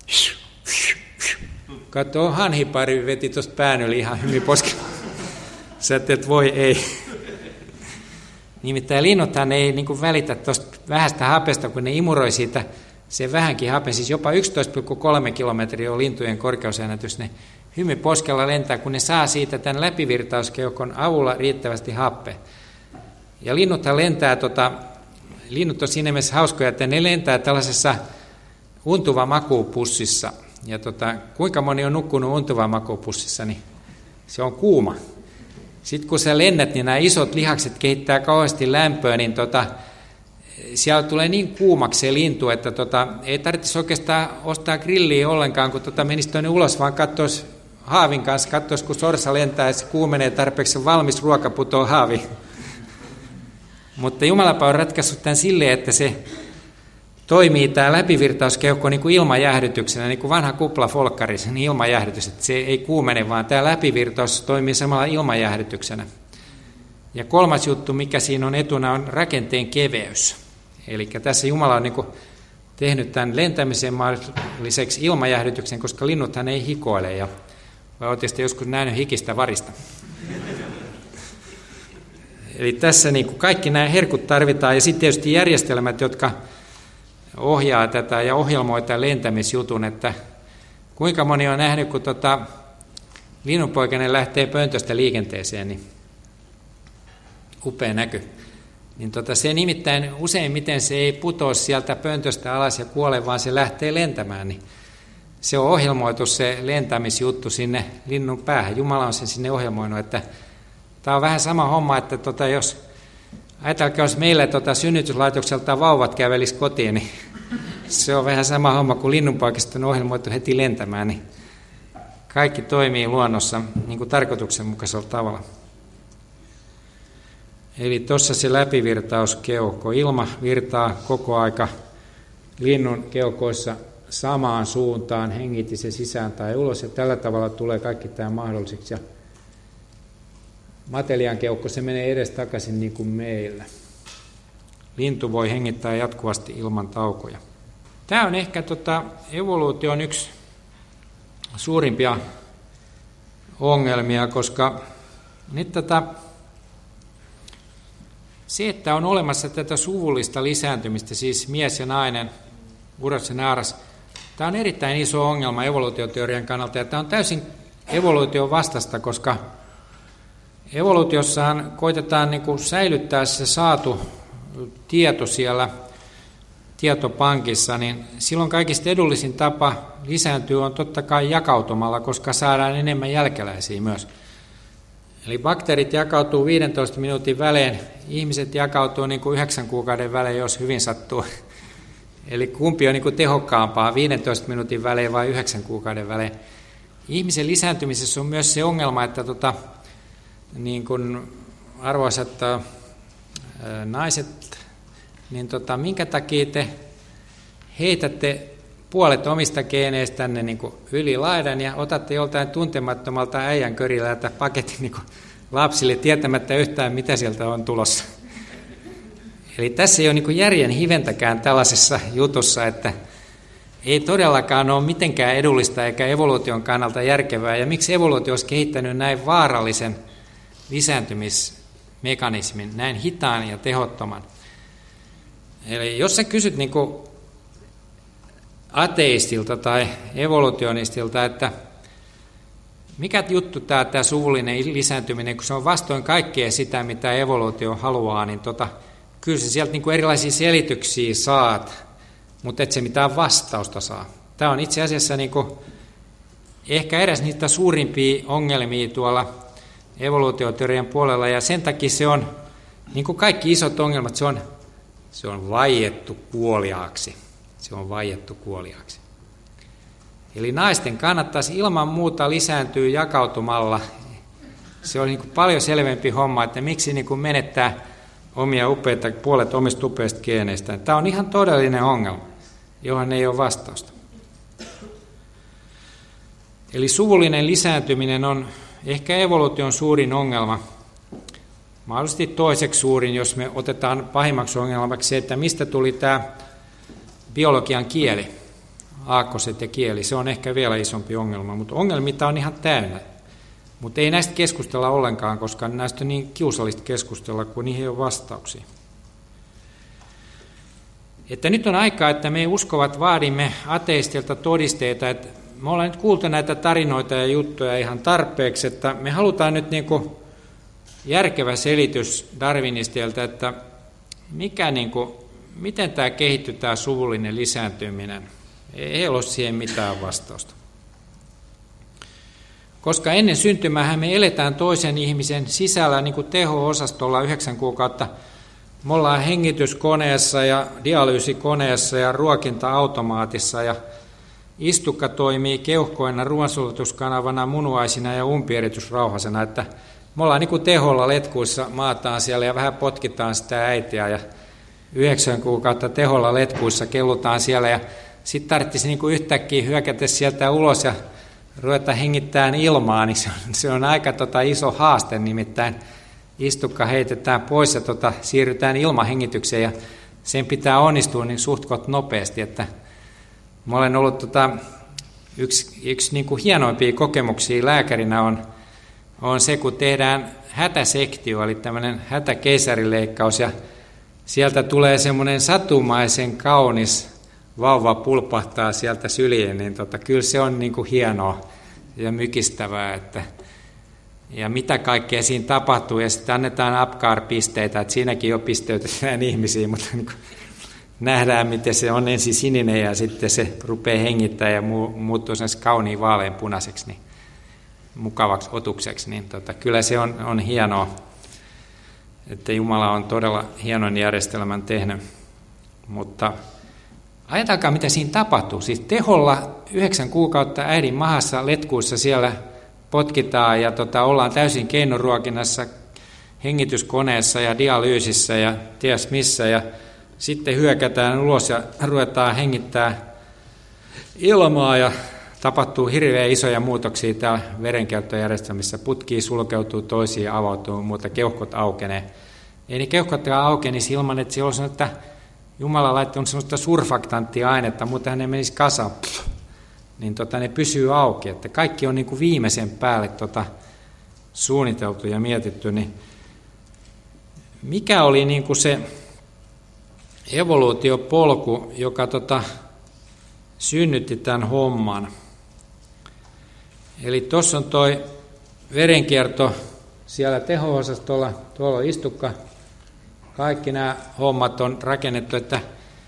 kato, hanhipari veti tuosta pään yli ihan hymyposkella. Sä että voi ei. Nimittäin linnuthan ei niin kuin välitä tuosta vähästä hapesta, kun ne imuroi siitä se vähänkin hapen, siis jopa 11,3 kilometriä on lintujen korkeusennätys, ne hymyposkella lentää, kun ne saa siitä tämän läpivirtauskeuhkon avulla riittävästi happea. Ja linnuthan lentää, linnut on siinä mielessä hauskoja, että ne lentää tällaisessa untuva makuupussissa. Ja kuinka moni on nukkunut untuva makuupussissa, niin se on kuuma. Sitten kun sä lennät, niin nämä isot lihakset kehittää kauheasti lämpöä, niin siellä tulee niin kuumaksi se lintu, että ei tarvitsisi oikeastaan ostaa grilliä ollenkaan, kun menisi tuonne ulos, vaan katsoisi haavin kanssa, katsoisi kun sorsa lentää ja se kuumenee tarpeeksi, valmis ruoka putoo haaviin. Mutta Jumalapa on ratkaissut tämän silleen, että se toimii tämä läpivirtauskeuhko niin kuin ilmajäähdytyksenä, niin kuin vanha kuplafolkkari, niin ilmajäähdytys, että se ei kuumene, vaan tämä läpivirtaus toimii samalla ilmajäähdytyksenä. Ja kolmas juttu, mikä siinä on etuna, on rakenteen keveys. Eli tässä Jumala on niin kuin tehnyt tämän lentämisen mahdolliseksi ilmajäähdytyksen, koska linnuthan ei hikoile. Ja vai oletteko joskus nähnyt hikistä varista? Eli tässä niin kuin kaikki nämä herkut tarvitaan, ja sitten tietysti järjestelmät, jotka ohjaa tätä ja ohjelmoi tämän lentämisjutun, että kuinka moni on nähnyt, kun linnunpoikainen lähtee pöntöstä liikenteeseen, niin upea näky. Niin se nimittäin useimmiten se ei putoa sieltä pöntöstä alas ja kuole, vaan se lähtee lentämään, niin se on ohjelmoitu se lentämisjuttu sinne linnun päähän. Jumala on sen sinne ohjelmoinut, että tämä on vähän sama homma, että jos ajatelkaa, jos meillä synnytyslaitokselta vauvat kävelisi kotiin, niin se on vähän sama homma kuin linnunpoikista on ohjelmoitu heti lentämään, niin kaikki toimii luonnossa niin kuin tarkoituksenmukaisella tavalla. Eli tuossa se läpivirtauskeuhko, ilma virtaa koko aika linnun keuhkoissa samaan suuntaan, hengitti se sisään tai ulos, ja tällä tavalla tulee kaikki tämä mahdolliseksi. Ja matelian keuhko, se menee edestakaisin niin kuin meillä. Lintu voi hengittää jatkuvasti ilman taukoja. Tämä on ehkä evoluution yksi suurimpia ongelmia, koska nyt se, että on olemassa tätä suvullista lisääntymistä, siis mies ja nainen, uros ja naaras, tämä on erittäin iso ongelma evoluutioteorian kannalta, ja tämä on täysin evoluution vastasta, koska evoluutiossahan koitetaan niin kuin säilyttää se saatu tieto siellä tietopankissa, niin silloin kaikista edullisin tapa lisääntyä on totta kai jakautumalla, koska saadaan enemmän jälkeläisiä myös. Eli bakteerit jakautuu 15 minuutin välein, ihmiset jakautuu niin kuin 9 kuukauden välein, jos hyvin sattuu. Eli kumpi on niin kuin tehokkaampaa, 15 minuutin välein vai 9 kuukauden välein. Ihmisen lisääntymisessä on myös se ongelma, että niin kuin arvoisat naiset, niin minkä takia te heitätte puolet omista geeneistänne niin kuin yli laidan ja otatte joltain tuntemattomalta äijän körilältä paketin niin kuin lapsille tietämättä yhtään, mitä sieltä on tulossa. Eli tässä ei ole niin kuin järjen hiventäkään tällaisessa jutussa, että ei todellakaan ole mitenkään edullista eikä evoluution kannalta järkevää. Ja miksi evoluutio olisi kehittänyt näin vaarallisen lisääntymismekanismin, näin hitaan ja tehottoman? Eli jos sä kysyt niin kuin ateistilta tai evolutionistilta, että mikä juttu tämä suvullinen lisääntyminen, kun se on vastoin kaikkea sitä, mitä evoluutio haluaa, niin kyllä se sieltä niin kuin erilaisia selityksiä saat, mutta et se mitään vastausta saa. Tämä on itse asiassa niin kuin ehkä eräs niitä suurimpia ongelmia tuolla evoluutioteorian puolella, ja sen takia se on, niin kuin kaikki isot ongelmat, se on vaiettu kuoliaaksi. Se on vaiettu kuoliaaksi. Eli naisten kannattaisi ilman muuta lisääntyä jakautumalla. Se on niin kuin paljon selvempi homma, että miksi niin kuin menettää omia upeita, puolet omista upeista geeneistä. Tämä on ihan todellinen ongelma, johon ei ole vastausta. Eli suvullinen lisääntyminen on ehkä evoluution suurin ongelma. Mahdollisesti toiseksi suurin, jos me otetaan pahimmaksi ongelmaksi se, että mistä tuli tämä biologian kieli, aakkoset ja kieli. Se on ehkä vielä isompi ongelma, mutta ongelmita on ihan täynnä. Mutta ei näistä keskustella ollenkaan, koska näistä on niin kiusallista keskustella, kun niihin ei ole vastauksia. Että nyt on aikaa, että me uskovat vaadimme ateistilta todisteita, että me ollaan nyt kuultu näitä tarinoita ja juttuja ihan tarpeeksi, että me halutaan nyt niin kuin järkevä selitys darwinistilta, että miten tämä kehittyy, tämä suvullinen lisääntyminen. Ei ole siihen mitään vastausta. Koska ennen syntymäähän me eletään toisen ihmisen sisällä niin kuin teho-osastolla 9 kuukautta. Me ollaan hengityskoneessa ja dialyysikoneessa ja ruokinta-automaatissa ja istukka toimii keuhkoina, ruoansulatuskanavana, munuaisina ja umpieritysrauhasena. Että me ollaan niin kuin teholla letkuissa, maataan siellä ja vähän potkitaan sitä äitiä ja 9 kuukautta teholla letkuissa kellutaan siellä ja sitten tarvitsisi niin kuin yhtäkkiä hyökätä sieltä ulos ja ruveta hengittämään ilmaa, niin se on aika iso haaste, nimittäin istukka heitetään pois ja siirrytään ilmahengitykseen ja sen pitää onnistua niin suhtkot nopeasti, että mä olen ollut yksi niin kuin hienoimpia kokemuksia lääkärinä on se, kun tehdään hätäsektio, eli tämmöinen hätäkeisarileikkaus ja sieltä tulee semmoinen satumaisen kaunis vauva pulpahtaa sieltä syliin, niin kyllä se on niin kuin hienoa ja mykistävää, ja mitä kaikkea siinä tapahtuu, ja sitten annetaan Apgar-pisteitä, että siinäkin jo pisteytetään ihmisiä, mutta niin nähdään, miten se on ensin sininen, ja sitten se rupeaa hengittämään ja muuttuu sen kauniin vaaleanpunaiseksi, niin mukavaksi otukseksi, niin kyllä se on hienoa, että Jumala on todella hienon järjestelmän tehnyt, mutta ajatelkaa, mitä siinä tapahtuu. Siis teholla 9 kuukautta äidin mahassa letkuissa siellä potkitaan ja ollaan täysin keinoruokinnassa, hengityskoneessa ja dialyysissä ja ties missä. Ja sitten hyökätään ulos ja ruvetaan hengittää ilmaa ja tapahtuu hirveän isoja muutoksia täällä verenkiertojärjestelmissä. Putkii sulkeutuu, toisiin avautuu, mutta keuhkot aukenee. Ei ne keuhkotkaan aukenisi ilman, että siellä olisi että Jumala laittanut sellaista surfaktanttia ainetta, mutta hän ei menisi kasaan, niin ne pysyy auki. Että kaikki on niin kuin viimeisen päälle suunniteltu ja mietitty. Niin mikä oli niin kuin se evoluutiopolku, joka synnytti tämän homman? Eli tuossa on toi verenkierto siellä teho-osastolla, tuolla on istukka. Kaikki nämä hommat on rakennettu, että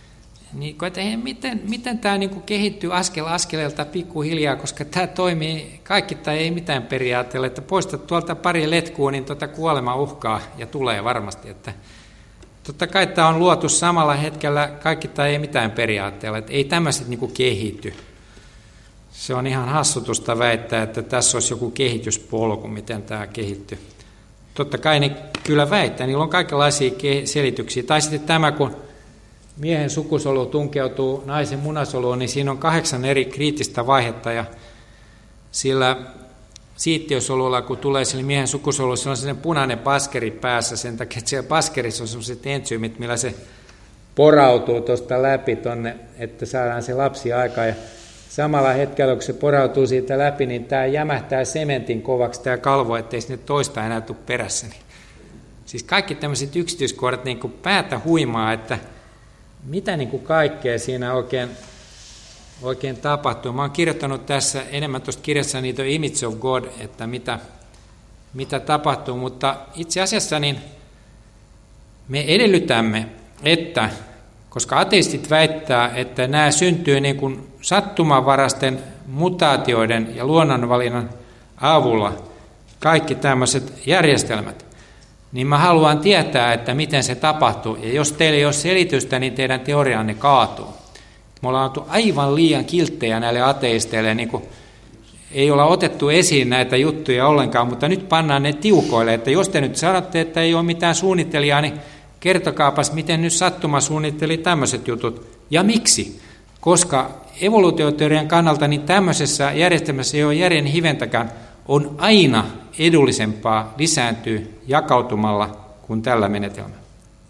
miten tämä niin kehittyy askel askeleelta pikkuhiljaa, koska tämä toimii kaikki tai ei mitään periaatteella, että poistat tuolta pari letkua, niin kuolema uhkaa ja tulee varmasti. Että totta kai tämä on luotu samalla hetkellä kaikki tai ei mitään periaatteella, että ei tämmöiset niin kehity. Se on ihan hassutusta väittää, että tässä olisi joku kehityspolku, miten tämä kehittyy. Totta kai ne kyllä väittää, niillä on kaikenlaisia selityksiä. Tai sitten tämä, kun miehen sukusolu tunkeutuu naisen munasoluun, niin siinä on 8 eri kriittistä vaihetta. Ja sillä siittiösolulla, kun tulee sille miehen sukusoluun, sillä on sellainen punainen baskeri päässä sen takia, että siellä baskerissa on sellaiset entsyymit, millä se porautuu tuosta läpi tonne, että saadaan se lapsi aikaan. Ja samalla hetkellä, kun se porautuu siitä läpi, niin tämä jämähtää sementin kovaksi tämä kalvo, ettei sinne toista enää tule perässä. Siis kaikki tämmöiset yksityiskohdat niin kuin päätä huimaa, että mitä niin kuin kaikkea siinä oikein tapahtuu. Mä oon kirjoittanut tässä enemmän tuosta kirjassa niitä Image of God, että mitä tapahtuu, mutta itse asiassa niin me edellytämme, että koska ateistit väittää, että nämä syntyy niin kuin sattumanvaraisten mutaatioiden ja luonnonvalinnan avulla, kaikki tämmöiset järjestelmät, niin mä haluan tietää, että miten se tapahtuu. Ja jos teillä ei ole selitystä, niin teidän teorianne kaatuu. Me ollaan oltu aivan liian kilttejä näille ateisteille, niin kuin ei olla otettu esiin näitä juttuja ollenkaan, mutta nyt pannaan ne tiukoille, että jos te nyt sanotte, että ei ole mitään suunnittelijaa, niin kertokaapas, miten nyt sattuma suunnitteli tämmöiset jutut. Ja miksi? Koska evoluutioteorian kannalta niin tämmöisessä järjestelmässä ei ole järjen hiventäkään, on aina edullisempaa lisääntyä jakautumalla kuin tällä menetelmällä.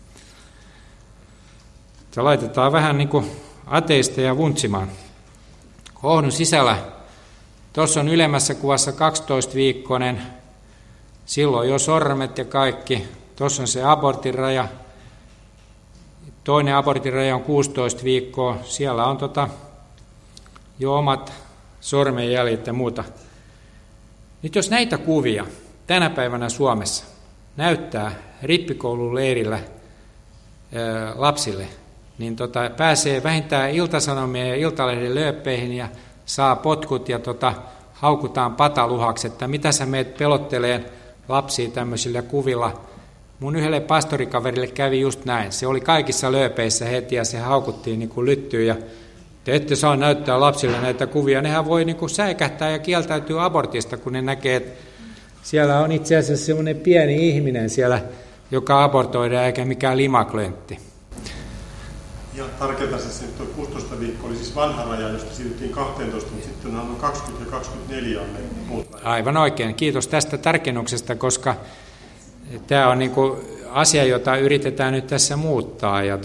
Se laitetaan vähän niin kuin ateisteja vuntsimaan. Kohdun sisällä, tuossa on ylemmässä kuvassa 12-viikkoinen, silloin jo sormet ja kaikki. Tuossa on se aborttiraja. Toinen aborttiraja on 16 viikkoa. Siellä on jo omat sormenjäljet ja muuta. Nyt jos näitä kuvia tänä päivänä Suomessa näyttää rippikoulun leirillä lapsille, niin pääsee vähintään Ilta-Sanomien ja Iltalehden lööppeihin ja saa potkut ja haukutaan pataluhaksi, että mitä sä meet pelottelee lapsia tämmöisillä kuvilla. Mun yhdelle pastorikaverille kävi just näin. Se oli kaikissa lööpeissä heti ja se haukuttiin niin kuin lyttyyn ja te ette saa näyttää lapsille näitä kuvia. Nehän voi niin kuin säikähtää ja kieltäytyä abortista, kun ne näkee, että siellä on itse asiassa semmoinen pieni ihminen siellä, joka abortoidaan eikä mikään limaklöntti. Ja tarkentaisin se, että tuo 16 viikkoa oli siis vanha raja, josta siirryttiin 12, mutta sitten on 20 ja 24 on ne muut. Aivan oikein. Kiitos tästä tarkennuksesta, koska tämä on niin kuin asia, jota yritetään nyt tässä muuttaa. Ja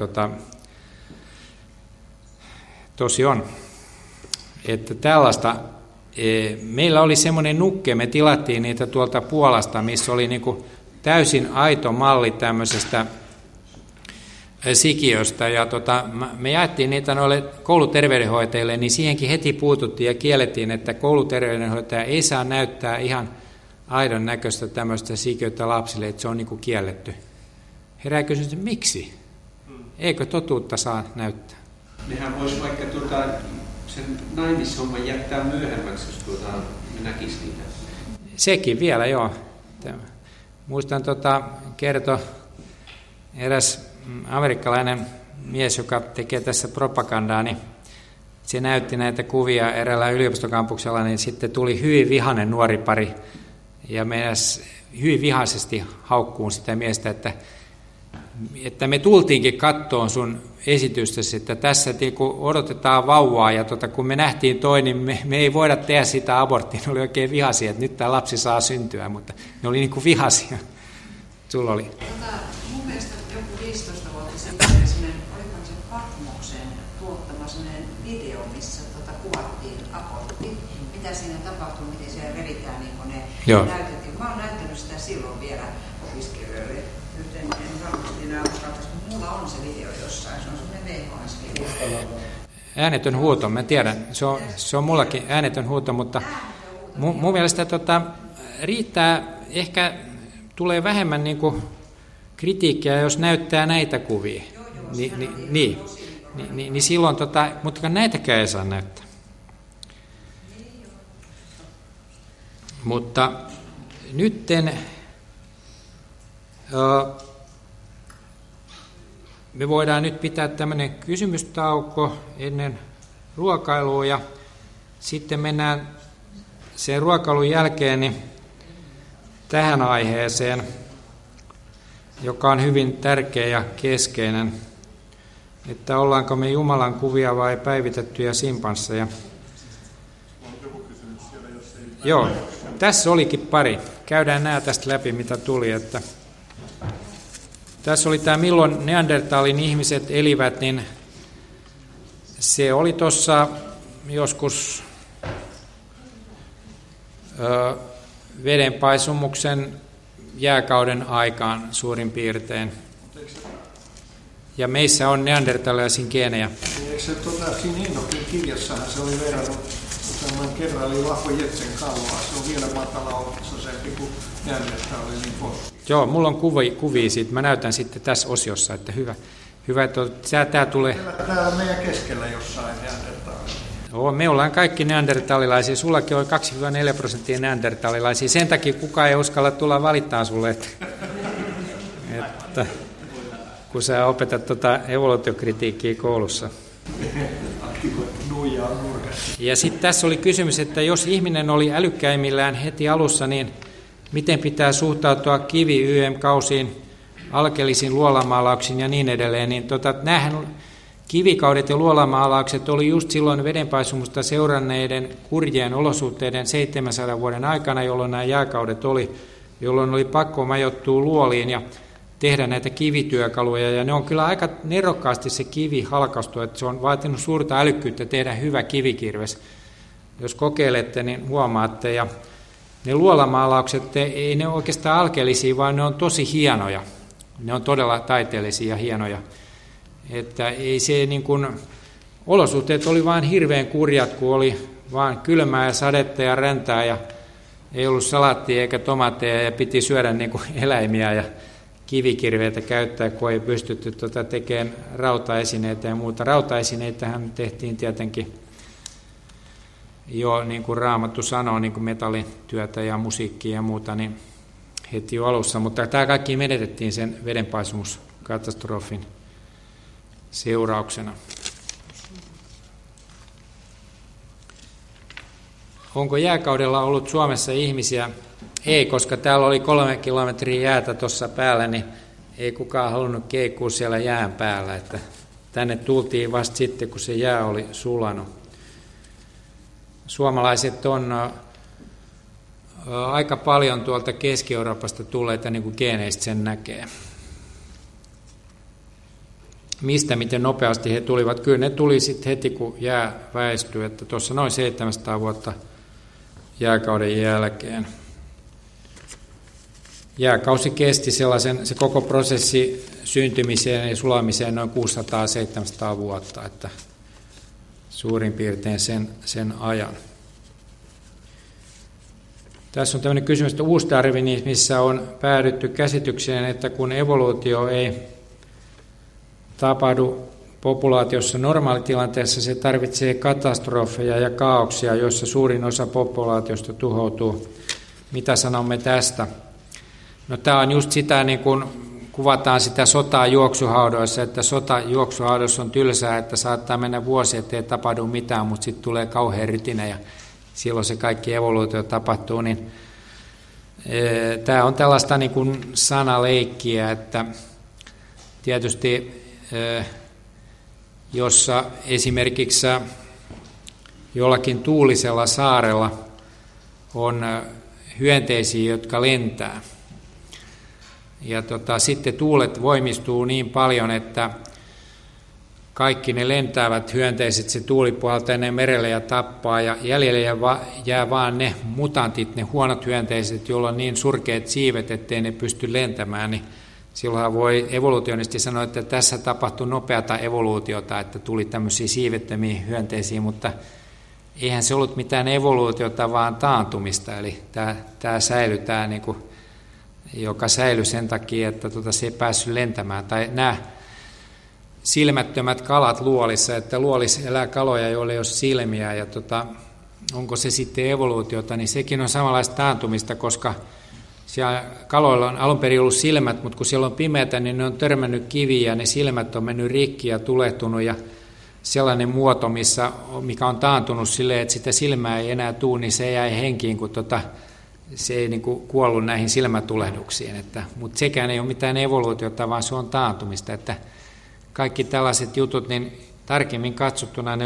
tosi on, että tällaista, meillä oli semmoinen nukke, me tilattiin niitä tuolta Puolasta, missä oli niin kuin täysin aito malli tämmöisestä sikiöstä, ja me jaettiin niitä noille kouluterveydenhoitajille, niin siihenkin heti puututtiin ja kiellettiin, että kouluterveydenhoitaja ei saa näyttää ihan aidon näköistä tämmöistä sikiötä lapsille, että se on niin kuin kielletty. Herää kysymys, että miksi? Eikö totuutta saa näyttää? Nehän voisi vaikka sen naimishomman jättää myöhemmäksi, jos ne näkisi niitä. Sekin vielä, joo. Muistan kertoi eräs amerikkalainen mies, joka tekee tässä propagandaa, niin se näytti näitä kuvia eräällä yliopistokampuksella, niin sitten tuli hyvin vihainen nuori pari, ja meidän hyvin vihaisesti haukkuun sitä miestä, että me tultiinkin kattoon sun esitystäsi, että tässä odotetaan vauvaa, ja kun me nähtiin toi, niin me ei voida tehdä sitä aborttia. Ne oli oikein vihaisia, että nyt tämä lapsi saa syntyä, mutta ne oli niin kuin vihaisia. Sulla oli. Mun mielestä joku 15 vuotta sitten oli se Patmoksen tuottama sellainen video, missä kuvattiin abortti. Mitä siinä tapahtuu, miten siellä revitään, niin kuin ne näytettiin. Mä oon näyttänyt sitä silloin vielä opiskelijoille. Nyt en varmasti enää uskalla, koska mulla on se video jossain. Se on semmoinen VHS-video. Äänetön huuto, mä tiedän. Se on mullakin äänetön huuto, mutta mun mielestä riittää, ehkä tulee vähemmän niin kuin kritiikkiä, jos näyttää näitä kuvia. Niin silloin, mutta näitäkään ei saa näyttää. Mutta nytten me voidaan nyt pitää tämmöinen kysymystauko ennen ruokailua ja sitten mennään sen ruokailun jälkeen niin tähän aiheeseen, joka on hyvin tärkeä ja keskeinen, että ollaanko me Jumalan kuvia vai päivitettyjä simpansseja. Joo, tässä olikin pari. Käydään nämä tästä läpi, mitä tuli. Että tässä oli tämä, milloin Neandertalin ihmiset elivät, niin se oli tuossa joskus vedenpaisumuksen jääkauden aikaan suurin piirtein. ja meissä on neandertalaisen geenejä. Eikö se siinä Enokin kirjassahan se oli verrannut, kun kerralli Vahvo Jetsen kalvoa, se on vielä matalaotsaisempi kuin neandertalainen fossi. Joo, mulla on kuvia siitä, mä näytän sitten tässä osiossa, että hyvä että tämä tulee. Täällä meidän keskellä jossain neandertalainen. Joo, me ollaan kaikki neandertalilaisia, sullakin on 2-4% neandertalilaisia, sen takia kukaan ei uskalla tulla valittaa sulle, että kun sä opetat evoluutiokritiikkiä koulussa. Ja sitten tässä oli kysymys, että jos ihminen oli älykkäimmillään heti alussa, niin miten pitää suhtautua kivi-YM-kausiin, alkeellisiin luolamaalauksiin ja niin edelleen. Niin näähän kivikaudet ja luolamaalaukset oli just silloin vedenpaisumusta seuranneiden kurjien olosuhteiden 700 vuoden aikana, jolloin nämä jääkaudet oli, jolloin oli pakko majoittua luoliin ja tehdä näitä kivityökaluja, ja ne on kyllä aika nerokkaasti se kivi halkaistu, että se on vaatinut suurta älykkyyttä tehdä hyvä kivikirves. Jos kokeilette, niin huomaatte, ja ne luolamaalaukset, ei ne oikeastaan alkeellisia, vaan ne on tosi hienoja. Ne on todella taiteellisia ja hienoja. Että ei se niin kuin, olosuhteet oli vaan hirveän kurjat, kun oli vaan kylmää ja sadetta ja räntää, ja ei ollut salaattia eikä tomaatteja, ja piti syödä niin kuin eläimiä, ja kivikirveitä käyttää, kun ei pystytty tekemään rautaesineitä ja muuta. Rautaesineitähän tehtiin tietenkin jo, niin kuin Raamattu sanoo, niin kuin metallityötä ja musiikkia ja muuta, niin heti jo alussa. Mutta tämä kaikki menetettiin sen vedenpaisumuskatastrofin seurauksena. Onko jääkaudella ollut Suomessa ihmisiä? Ei, koska täällä oli 3 kilometriä jäätä tuossa päällä, niin ei kukaan halunnut keikkua siellä jään päällä. Että tänne tultiin vasta sitten, kun se jää oli sulanut. Suomalaiset on aika paljon tuolta Keski-Euroopasta tulleita, niin kuin geeneistä sen näkee. Mistä, miten nopeasti he tulivat? Kyllä ne tuli sitten heti, kun jää väistyi, että tuossa noin 700 vuotta jääkauden jälkeen. Jääkausi kesti se koko prosessi syntymiseen ja sulamiseen noin 600-700 vuotta, että suurin piirtein sen ajan. Tässä on tämmöinen kysymys, että uusdarwinismissa on päädytty käsitykseen, että kun evoluutio ei tapahdu populaatiossa normaalitilanteessa, se tarvitsee katastrofeja ja kaaoksia, joissa suurin osa populaatiosta tuhoutuu. Mitä sanomme tästä? No tämä on just sitä, niin kuin kuvataan sitä sotaa juoksuhaudoissa, että sota juoksuhaudoissa on tylsää, että saattaa mennä vuosi, ettei tapahdu mitään, mutta sitten tulee kauhean rytinä ja silloin se kaikki evoluutio tapahtuu. Niin, tämä on tällaista niin kuin sanaleikkiä, että tietysti jossa esimerkiksi jollakin tuulisella saarella on hyönteisiä, jotka lentää. Ja sitten tuulet voimistuu niin paljon, että kaikki ne lentävät hyönteiset, se tuuli puhaltaa ne merelle ja tappaa, ja jäljelle jää vaan ne mutantit, ne huonot hyönteiset, joilla on niin surkeat siivet, ettei ne pysty lentämään, niin silloinhan voi evoluutionisti sanoa, että tässä tapahtui nopeata evoluutiota, että tuli tämmöisiä siivettömiä hyönteisiä, mutta eihän se ollut mitään evoluutiota, vaan taantumista, eli tämä säilyi, niin kuin, joka säilyi sen takia, että se ei päässyt lentämään. Tai nämä silmättömät kalat luolissa, että luolissa elää kaloja, joilla ei ole silmiä, ja onko se sitten evoluutiota, niin sekin on samanlaista taantumista, koska siellä kaloilla on alun perin ollut silmät, mutta kun siellä on pimeätä, niin ne on törmännyt kiviin ja ne silmät on mennyt rikki ja tulehtunut ja sellainen muoto, mikä on taantunut silleen, että sitä silmää ei enää tule, niin se jäi henkiin, kun se ei niin kuin kuollut näihin silmätulehduksiin. Mutta sekään ei ole mitään evoluutiota, vaan se on taantumista. Että kaikki tällaiset jutut, niin tarkemmin katsottuna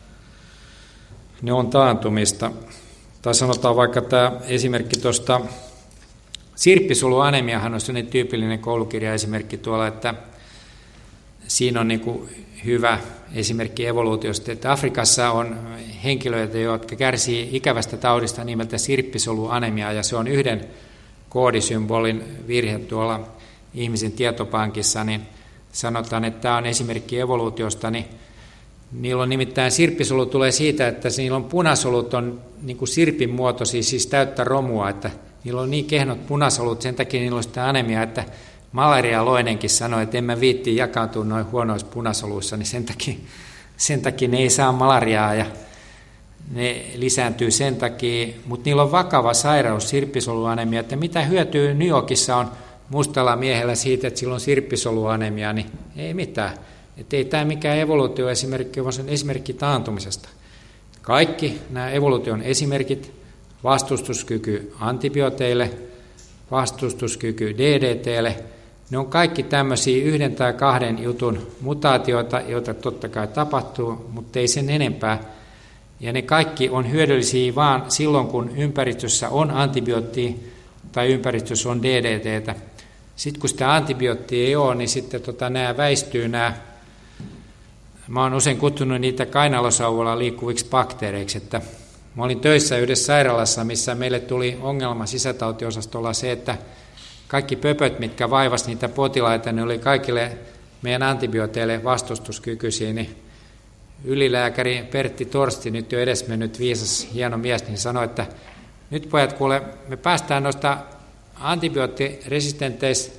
ne on taantumista. Tai sanotaan vaikka tämä esimerkki tuosta sirppisoluanemiahan on sellainen tyypillinen koulukirjaesimerkki tuolla, että siinä on niin kuin hyvä esimerkki evoluutiosta, että Afrikassa on henkilöitä, jotka kärsii ikävästä taudista nimeltä sirppisoluanemia, ja se on yhden koodisymbolin virhe tuolla ihmisen tietopankissa, niin sanotaan, että tämä on esimerkki evoluutiosta, niin niillä on nimittäin sirppisolu tulee siitä, että niillä on punasolut on niin kuin sirpin muotoisia, siis täyttä romua, että niillä on niin kehnot punasolut, sen takia niillä on sitä anemiaa, että malarialoinenkin sanoi, että en mä viitti jakaantua noin huonoissa punasoluissa, niin sen takia ne ei saa malariaa ja ne lisääntyy sen takia, mutta niillä on vakava sairaus, sirppisoluanemia, että mitä hyötyä New Yorkissa on mustalla miehellä siitä, että sillä on sirppisoluanemia, niin ei mitään. Että ei tämä mikään evoluutioesimerkki, vaan se on esimerkki taantumisesta. Kaikki nämä evoluution esimerkit, vastustuskyky antibiooteille, vastustuskyky DDTlle, ne on kaikki tämmöisiä 1 tai 2 jutun mutaatioita, joita totta kai tapahtuu, mutta ei sen enempää. Ja ne kaikki on hyödyllisiä vaan silloin, kun ympäristössä on antibioottia tai ympäristössä on DDTtä. Sitten kun sitä antibioottia ei ole, niin sitten nämä väistyy mä olen usein kutsunut niitä kainalosauvalla liikkuviksi bakteereiksi, että mä olin töissä yhdessä sairaalassa, missä meille tuli ongelma sisätautiosastolla se, että kaikki pöpöt, mitkä vaivasi niitä potilaita, ne oli kaikille meidän antibiooteille vastustuskykyisiä, niin ylilääkäri Pertti Torsti, nyt jo edesmennyt viisas hieno mies, niin sanoi, että nyt pojat kuule, me päästään noista antibioottiresistenteistä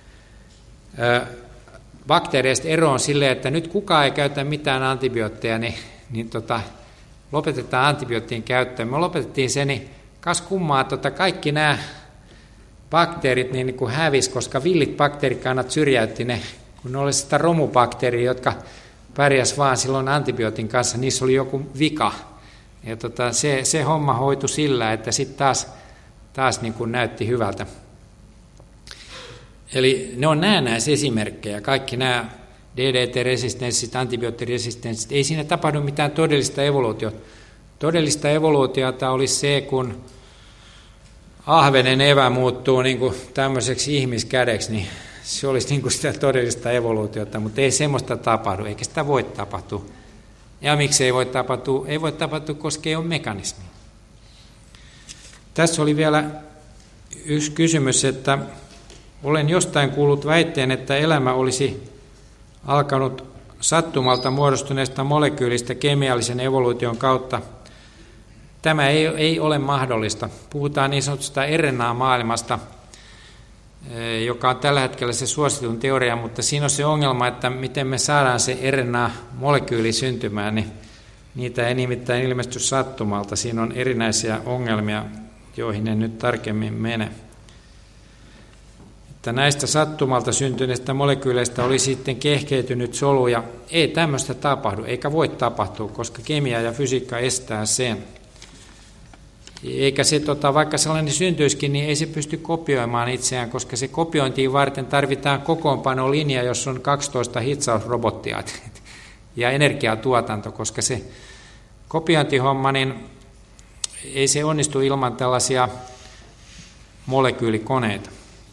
bakteereista eroon silleen, että nyt kukaan ei käytä mitään antibiootteja, niin lopetetaan antibioottien käyttöön. Me lopetettiin se, niin kas kummaa, kaikki nämä bakteerit niin kuin hävisi, koska villit bakteerikannat syrjäytti ne, kun ne oli sitä romubakteeria, jotka pärjäs vaan silloin antibiootin kanssa, niissä oli joku vika. Ja se homma hoitui sillä, että sitten taas niin kuin näytti hyvältä. Eli ne on näennäisesimerkkejä, kaikki nämä DDT-resistenssit, antibioottiresistenssit, ei siinä tapahdu mitään todellista evoluutiota. Todellista evoluutiota olisi se, kun ahvenen evä muuttuu niin kuin tämmöiseksi ihmiskädeksi, niin se olisi niin kuin sitä todellista evoluutiota, mutta ei semmoista tapahdu, eikä sitä voi tapahtua. Ja miksi ei voi tapahtua? Ei voi tapahtua, koska ei ole mekanismia. Tässä oli vielä yksi kysymys, että olen jostain kuullut väitteen, että elämä olisi alkanut sattumalta muodostuneesta molekyylistä kemiallisen evoluution kautta. Tämä ei ole mahdollista. Puhutaan niin sanotusta RNA-maailmasta, joka on tällä hetkellä se suositun teoria, mutta siinä on se ongelma, että miten me saadaan se RNA-molekyyli syntymään, niin niitä ei nimittäin ilmesty sattumalta. Siinä on erinäisiä ongelmia, joihin en nyt tarkemmin mene. Että näistä sattumalta syntyneistä molekyyleistä oli sitten kehkeytynyt soluja. Ei tämmöistä tapahdu, eikä voi tapahtua, koska kemia ja fysiikka estää sen. Eikä se, vaikka sellainen syntyisikin, niin ei se pysty kopioimaan itseään, koska se kopiointiin varten tarvitaan kokoonpanolinja, jossa on 12 hitsausrobottia ja energiatuotanto, koska se kopiointihomma, niin ei se onnistu ilman tällaisia molekyylikoneita.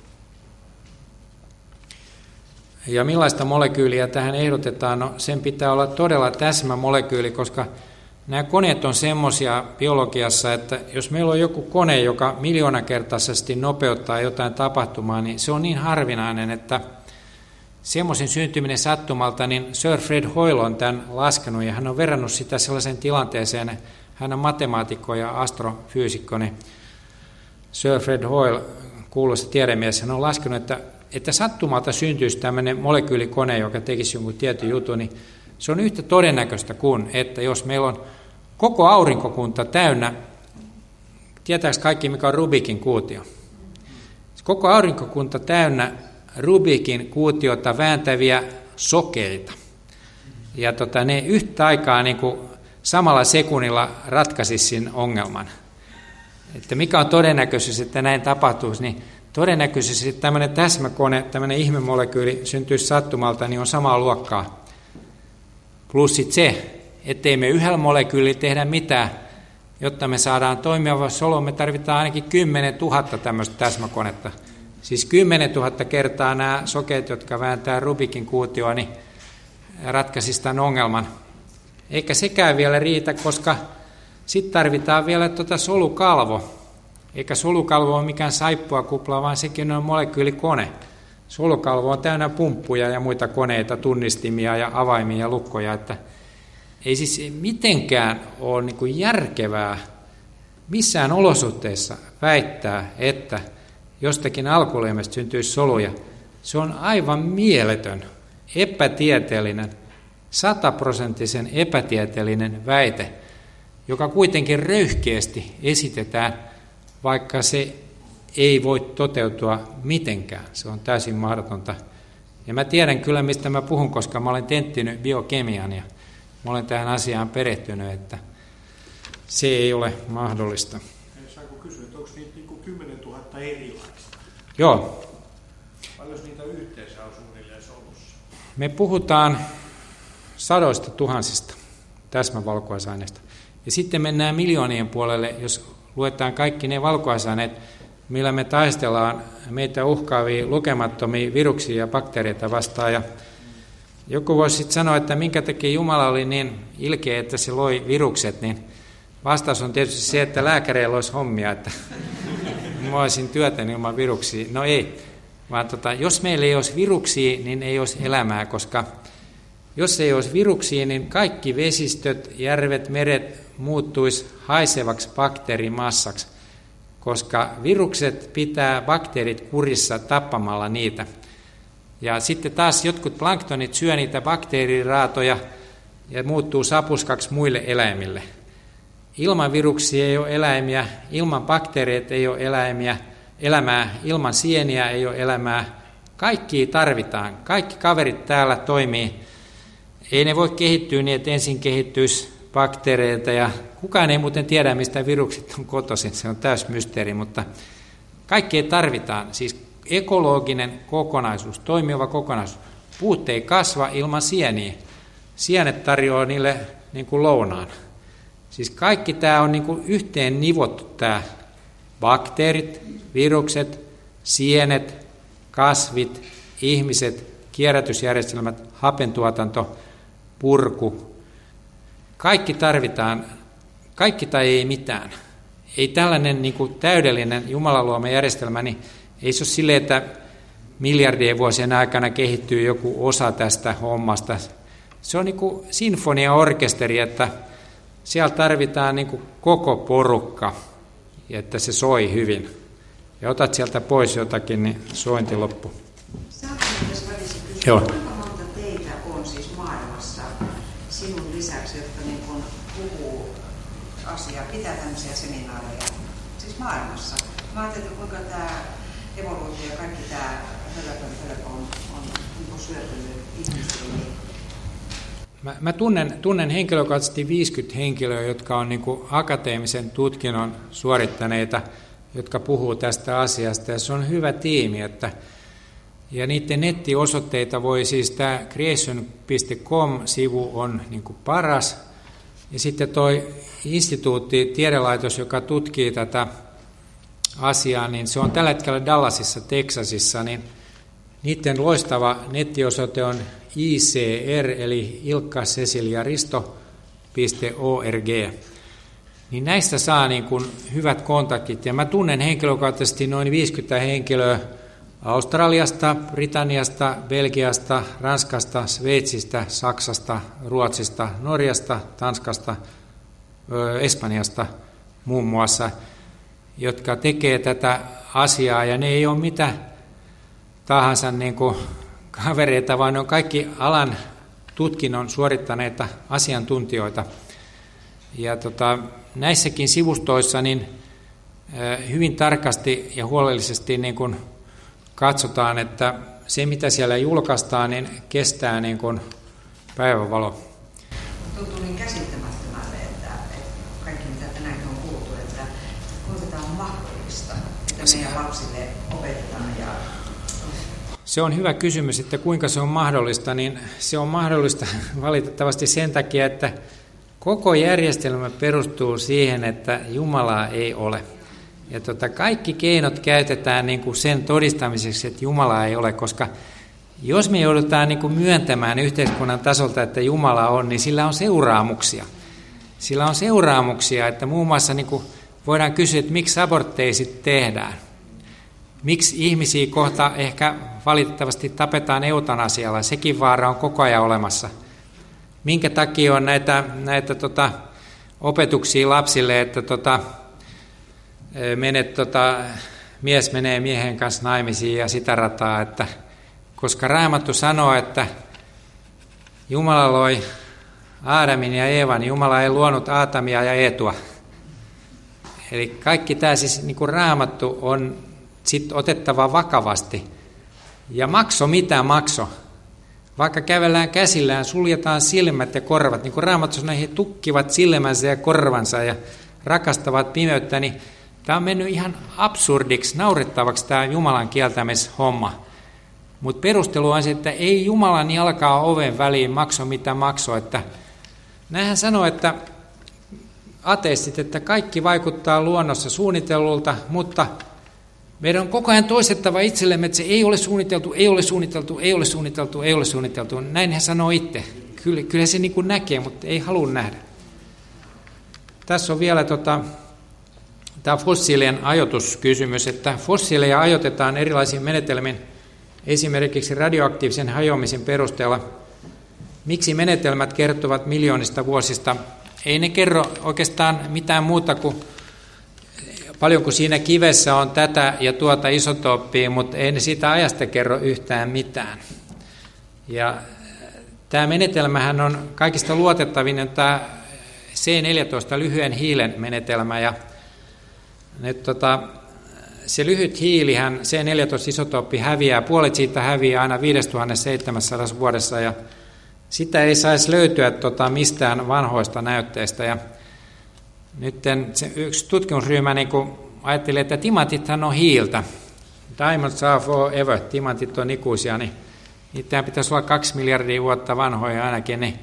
Ja millaista molekyyliä tähän ehdotetaan? No, sen pitää olla todella täsmämolekyyli, koska nämä koneet on semmoisia biologiassa, että jos meillä on joku kone, joka miljoonakertaisesti nopeuttaa jotain tapahtumaa, niin se on niin harvinainen, että semmoisen syntyminen sattumalta, niin Sir Fred Hoyle on tämän laskenut, ja hän on verrannut sitä sellaiseen tilanteeseen, hän on matemaatikko ja astrofyysikko, niin Sir Fred Hoyle, kuuluisa tiedemies, hän on laskenut, että sattumalta syntyisi tämmöinen molekyylikone, joka tekisi jonkun tietyn jutun, niin se on yhtä todennäköistä kuin, että jos meillä on koko aurinkokunta täynnä, tietääkö kaikki mikä on Rubikin kuutio? Koko aurinkokunta täynnä Rubikin kuutiota vääntäviä sokeita. Ja ne yhtä aikaa niin kuin samalla sekunnilla ratkaisisi sen ongelman. Että mikä on todennäköisyys, että näin tapahtuisi, niin todennäköisesti että tämmöinen täsmäkone, tämmöinen ihmemolekyyli syntyisi sattumalta, niin on samaa luokkaa. Plus sitten se, ettei me yhdellä molekyylillä tehdä mitään, jotta me saadaan toimiva solu, me tarvitaan ainakin 10 000 tämmöistä täsmäkonetta. Siis 10 000 kertaa nämä sokeet, jotka vääntää Rubikin kuutioa, niin ratkaisisi tämän ongelman. Eikä sekään vielä riitä, koska sitten tarvitaan vielä solukalvo. Eikä solukalvo ole mikään saippuakupla, vaan sekin on molekyylikone. solukalvo on täynnä pumppuja ja muita koneita, tunnistimia ja avaimia ja lukkoja, että ei siis mitenkään ole niin kuin järkevää missään olosuhteissa väittää, että jostakin alkuleimestä syntyisi soluja. Se on aivan mieletön, epätieteellinen, 100% epätieteellinen väite, joka kuitenkin röyhkeästi esitetään, vaikka se ei voi toteutua mitenkään. Se on täysin mahdotonta. Ja mä tiedän kyllä, mistä mä puhun, koska mä olen tenttinyt biokemian ja mä olen tähän asiaan perehtynyt, että se ei ole mahdollista. Saanko kysyä, että onko niitä niin kuin 10 000 erilaista? Joo. Paljon niitä yhteensä on suunnilleen solussa? Me puhutaan 100 000 täsmävalkuaisaineista. Ja sitten mennään miljoonien puolelle, jos luetaan kaikki ne valkuaisaineet, millä me taistellaan meitä uhkaavia lukemattomia viruksia ja bakteereita vastaan. Ja joku voisi sitten sanoa, että minkä takia Jumala oli niin ilkeä, että se loi virukset, niin vastaus on tietysti se, että lääkäreillä olisi hommia, että mä olisin työtän ilman viruksia. No ei, vaan jos meillä ei olisi viruksia, niin ei olisi elämää, koska jos ei olisi viruksia, niin kaikki vesistöt, järvet, meret muuttuisi haisevaksi bakteerimassaksi, koska virukset pitää bakteerit kurissa tappamalla niitä. Ja sitten taas jotkut planktonit syö niitä bakteeriraatoja ja muuttuu sapuskaksi muille eläimille. Ilman viruksia ei ole eläimiä, ilman bakteereita ei ole elämää, ilman sieniä ei ole elämää. Kaikkia tarvitaan, kaikki kaverit täällä toimii. Ei ne voi kehittyä niin, että ensin kehittyisi bakteereita ja kukaan ei muuten tiedä, mistä virukset on kotoisin. Se on täys mysteeri, mutta kaikkea tarvitaan. Siis ekologinen kokonaisuus, toimiva kokonaisuus. Puut ei kasva ilman sieniä. Sienet tarjoaa niille niin kuin lounaan. Siis kaikki tämä on niin kuin yhteen nivottu tämä bakteerit, virukset, sienet, kasvit, ihmiset, kierrätysjärjestelmät, hapentuotanto, purku. Kaikki tarvitaan, kaikki tai ei mitään. Ei tällainen niin kuin täydellinen Jumalan luoma järjestelmä, niin ei se ole silleen, että miljardien vuosien aikana kehittyy joku osa tästä hommasta. Se on niin kuin sinfoniaorkesteri, että siellä tarvitaan niin kuin koko porukka, että se soi hyvin. Ja otat sieltä pois jotakin, niin sointi loppu. Saanko tässä välissä kysyä, kuinka monta teitä on siis maailmassa sinun lisäksi, jotka niin kuin puhuu asiaa, pitää tämmöisiä seminaareja, siis maailmassa? Mä ajattelin, että kuinka tämä evoluutio ja kaikki tämä hölöpö on niin kuin syötynyt ihmisille. Mä tunnen henkilökohtaisesti 50 henkilöä, jotka on niin kuin akateemisen tutkinnon suorittaneita, jotka puhuu tästä asiasta, ja se on hyvä tiimi, ja niiden nettiosoitteita voi siis, tämä creation.com-sivu on niin kuin paras, ja sitten toi instituutti, tiedelaitos, joka tutkii tätä asiaa, niin se on tällä hetkellä Dallasissa, Texasissa, niin niiden loistava nettiosoite on ICR, eli ilkka-cecilia-risto.org. Niin näistä saa niin kuin hyvät kontaktit. Ja mä tunnen henkilökohtaisesti noin 50 henkilöä Australiasta, Britanniasta, Belgiasta, Ranskasta, Sveitsistä, Saksasta, Ruotsista, Norjasta, Tanskasta, Espanjasta muun muassa, jotka tekee tätä asiaa. Ja ne ei ole mitä tahansa niin kuin kavereita, vaan ne on kaikki alan tutkinnon suorittaneita asiantuntijoita. Ja näissäkin sivustoissa niin hyvin tarkasti ja huolellisesti niin kuin katsotaan, että se mitä siellä julkaistaan, niin kestää niin kuin päivänvalo. Tuntuu niin käsittämättömälle, että kaikki mitä tänäänkin on kuultu, että kuinka tämä on mahdollista, että meidän lapsille opetetaan. Se on hyvä kysymys, että kuinka se on mahdollista, niin se on mahdollista valitettavasti sen takia, että koko järjestelmä perustuu siihen, että Jumalaa ei ole. Ja kaikki keinot käytetään niin kuin sen todistamiseksi, että Jumalaa ei ole, koska jos me joudutaan niin kuin myöntämään yhteiskunnan tasolta, että Jumala on, niin sillä on seuraamuksia. Sillä on seuraamuksia, että muun muassa niin kuin voidaan kysyä, että miksi abortteja sitten tehdään. miksi ihmisiä kohta ehkä valitettavasti tapetaan eutanasialla, sekin vaara on koko ajan olemassa. Minkä takia on näitä opetuksia lapsille, että mies menee miehen kanssa naimisiin ja sitä rataa, että koska Raamattu sanoo, että Jumala loi Aadamin ja Eevan, niin Jumala ei luonut Aatamia ja Eetua. Eli kaikki tämä siis niin kuin Raamattu on sit otettava vakavasti. Ja makso mitä makso. Vaikka kävellään käsillään, suljetaan silmät ja korvat, niin kuin Raamattu sanoo, he tukkivat silmänsä ja korvansa ja rakastavat pimeyttä, niin tämä on mennyt ihan absurdiksi, naurettavaksi tämä Jumalan kieltämishomma. Mutta perustelu on se, että ei Jumalan jalkaa oven väliin, makso mitä makso. Että näinhän sanoo, että ateistit, että kaikki vaikuttaa luonnossa suunnitellulta, mutta meidän on koko ajan toistettava itsellemme, että se ei ole suunniteltu, ei ole suunniteltu, ei ole suunniteltu, ei ole suunniteltu. Näin hän sanoo itse. Kyllä se niin kuin näkee, mutta ei halua nähdä. Tässä on vielä tämä fossiilien ajoituskysymys, että fossiileja ajoitetaan erilaisiin menetelmiin, esimerkiksi radioaktiivisen hajoamisen perusteella. Miksi menetelmät kertovat miljoonista vuosista? Ei ne kerro oikeastaan mitään muuta kuin paljonko siinä kivessä on tätä ja tuota isotooppia, mutta ei ne siitä ajasta kerro yhtään mitään. Ja tämä menetelmähän on kaikista luotettavin tämä C14 lyhyen hiilen menetelmä. Ja nyt se lyhyt hiilihän, C14-isotooppi häviää, puolet siitä häviää aina 5700 vuodessa ja sitä ei saisi löytyä mistään vanhoista näytteistä. Ja nyt yksi tutkimusryhmä niin ajatteli, että timantithan on hiiltä. Diamonds are forever, timantit on ikuisia, niin niitä pitäisi olla 2 miljardia vuotta vanhoja ainakin. Niin,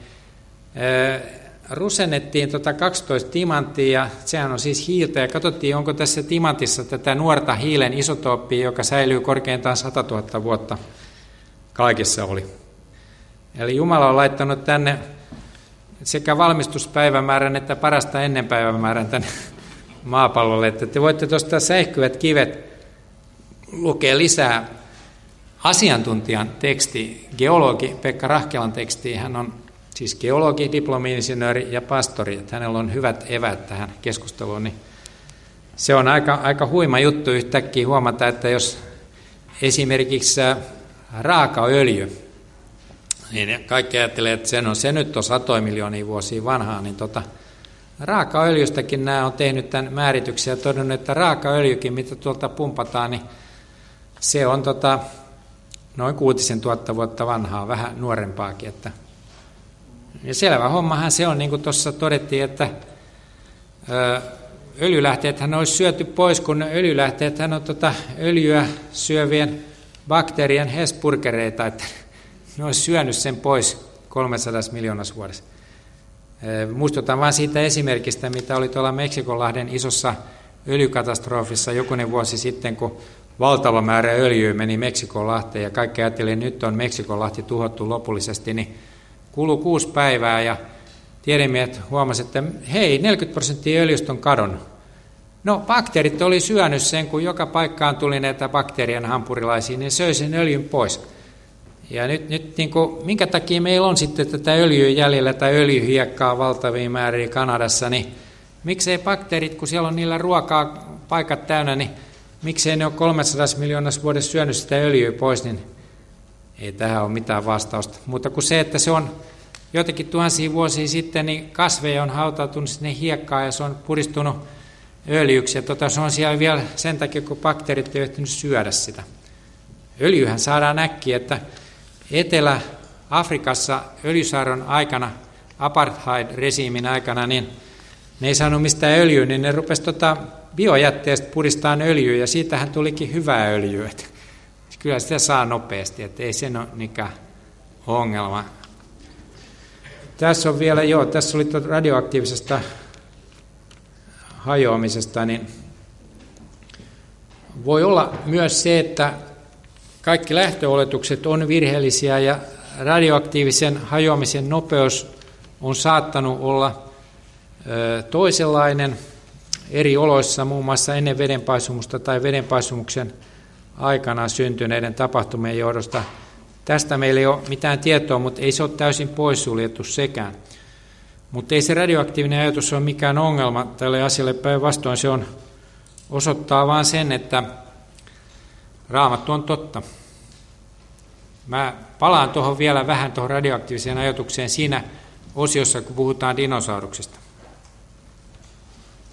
rusennettiin 12 timanttia, ja sehän on siis hiiltä, ja katsottiin, onko tässä timantissa tätä nuorta hiilen isotooppia, joka säilyy korkeintaan 100 000 vuotta. Kaikissa oli. Eli Jumala on laittanut tänne sekä valmistuspäivämäärän että parasta ennen päivämäärän tänne maapallolle, että te voitte tuosta säihkyvät kivet lukea lisää asiantuntijan teksti, geologi Pekka Rahkelan teksti. Hän on siis geologi, diplomi-insinööri ja pastori, että hänellä on hyvät eväät tähän keskusteluun. Niin se on aika huima juttu yhtäkkiä huomata, että jos esimerkiksi raakaöljy, niin kaikki ajattelee, että se nyt on 100 miljoonia vuosia vanhaa, niin raakaöljystäkin nämä on tehnyt tämän määrityksen ja todennut, että raakaöljykin, mitä tuolta pumpataan, niin se on noin 6 000 vuotta vanhaa, vähän nuorempaakin. Ja selvä hommahan se on, niin kuin tuossa todettiin, että öljylähteethän olisi syöty pois, kun öljylähteethän on öljyä syövien bakteerien hesburgereita, että ne olisi syönyt sen pois 300 miljoonassa vuodessa. Muistutan vain siitä esimerkistä, mitä oli tuolla Meksikonlahden isossa öljykatastrofissa jokunen vuosi sitten, kun valtava määrä öljyä meni Meksikonlahteen ja kaikki ajatteli, että nyt on Meksikonlahti tuhottu lopullisesti, niin kului 6 päivää ja tiedemiehet huomasivat, että hei, 40% öljystä on kadonnut. No, bakteerit oli syönyt sen, kun joka paikkaan tuli näitä bakteerien hampurilaisia, niin söi sen öljyn pois. Ja nyt niin kuin, minkä takia meillä on sitten tätä öljyä jäljellä tai öljyhiekkaa valtavia määriä Kanadassa, niin miksei bakteerit, kun siellä on niillä ruokaa paikat täynnä, niin miksei ne ole 300 miljoonassa vuodessa syönyt sitä öljyä pois, niin ei tähän ole mitään vastausta. Mutta kun se, että se on jotenkin tuhansia vuosia sitten, niin kasveja on hautautunut sinne hiekkaan ja se on puristunut öljyksi. Ja se on siellä vielä sen takia, kun bakteerit ei ehtinyt syödä sitä. Öljyhän saadaan äkkiä, että Etelä-Afrikassa öljysaaron aikana, apartheid-resiimin aikana, niin ne ei saanut mistään öljyä, niin ne rupesi biojätteestä puristaan öljyä, ja siitähän tulikin hyvää öljyä. Kyllä sitä saa nopeasti, että ei sen ole mikään ongelma. Tässä on vielä, tässä oli radioaktiivisesta hajoamisesta, niin voi olla myös se, että kaikki lähtöoletukset on virheellisiä ja radioaktiivisen hajoamisen nopeus on saattanut olla toisenlainen eri oloissa, muun muassa ennen vedenpaisumusta tai vedenpaisumuksen aikana syntyneiden tapahtumien johdosta. Tästä meillä ei ole mitään tietoa, mutta ei se ole täysin poissuljettu sekään. Mutta ei se radioaktiivinen ajatus ole mikään ongelma tälle asialle, päinvastoin se osoittaa vain sen, että Raamattu on totta. Mä palaan vielä vähän tuohon radioaktiiviseen ajatukseen siinä osiossa, kun puhutaan dinosauruksista.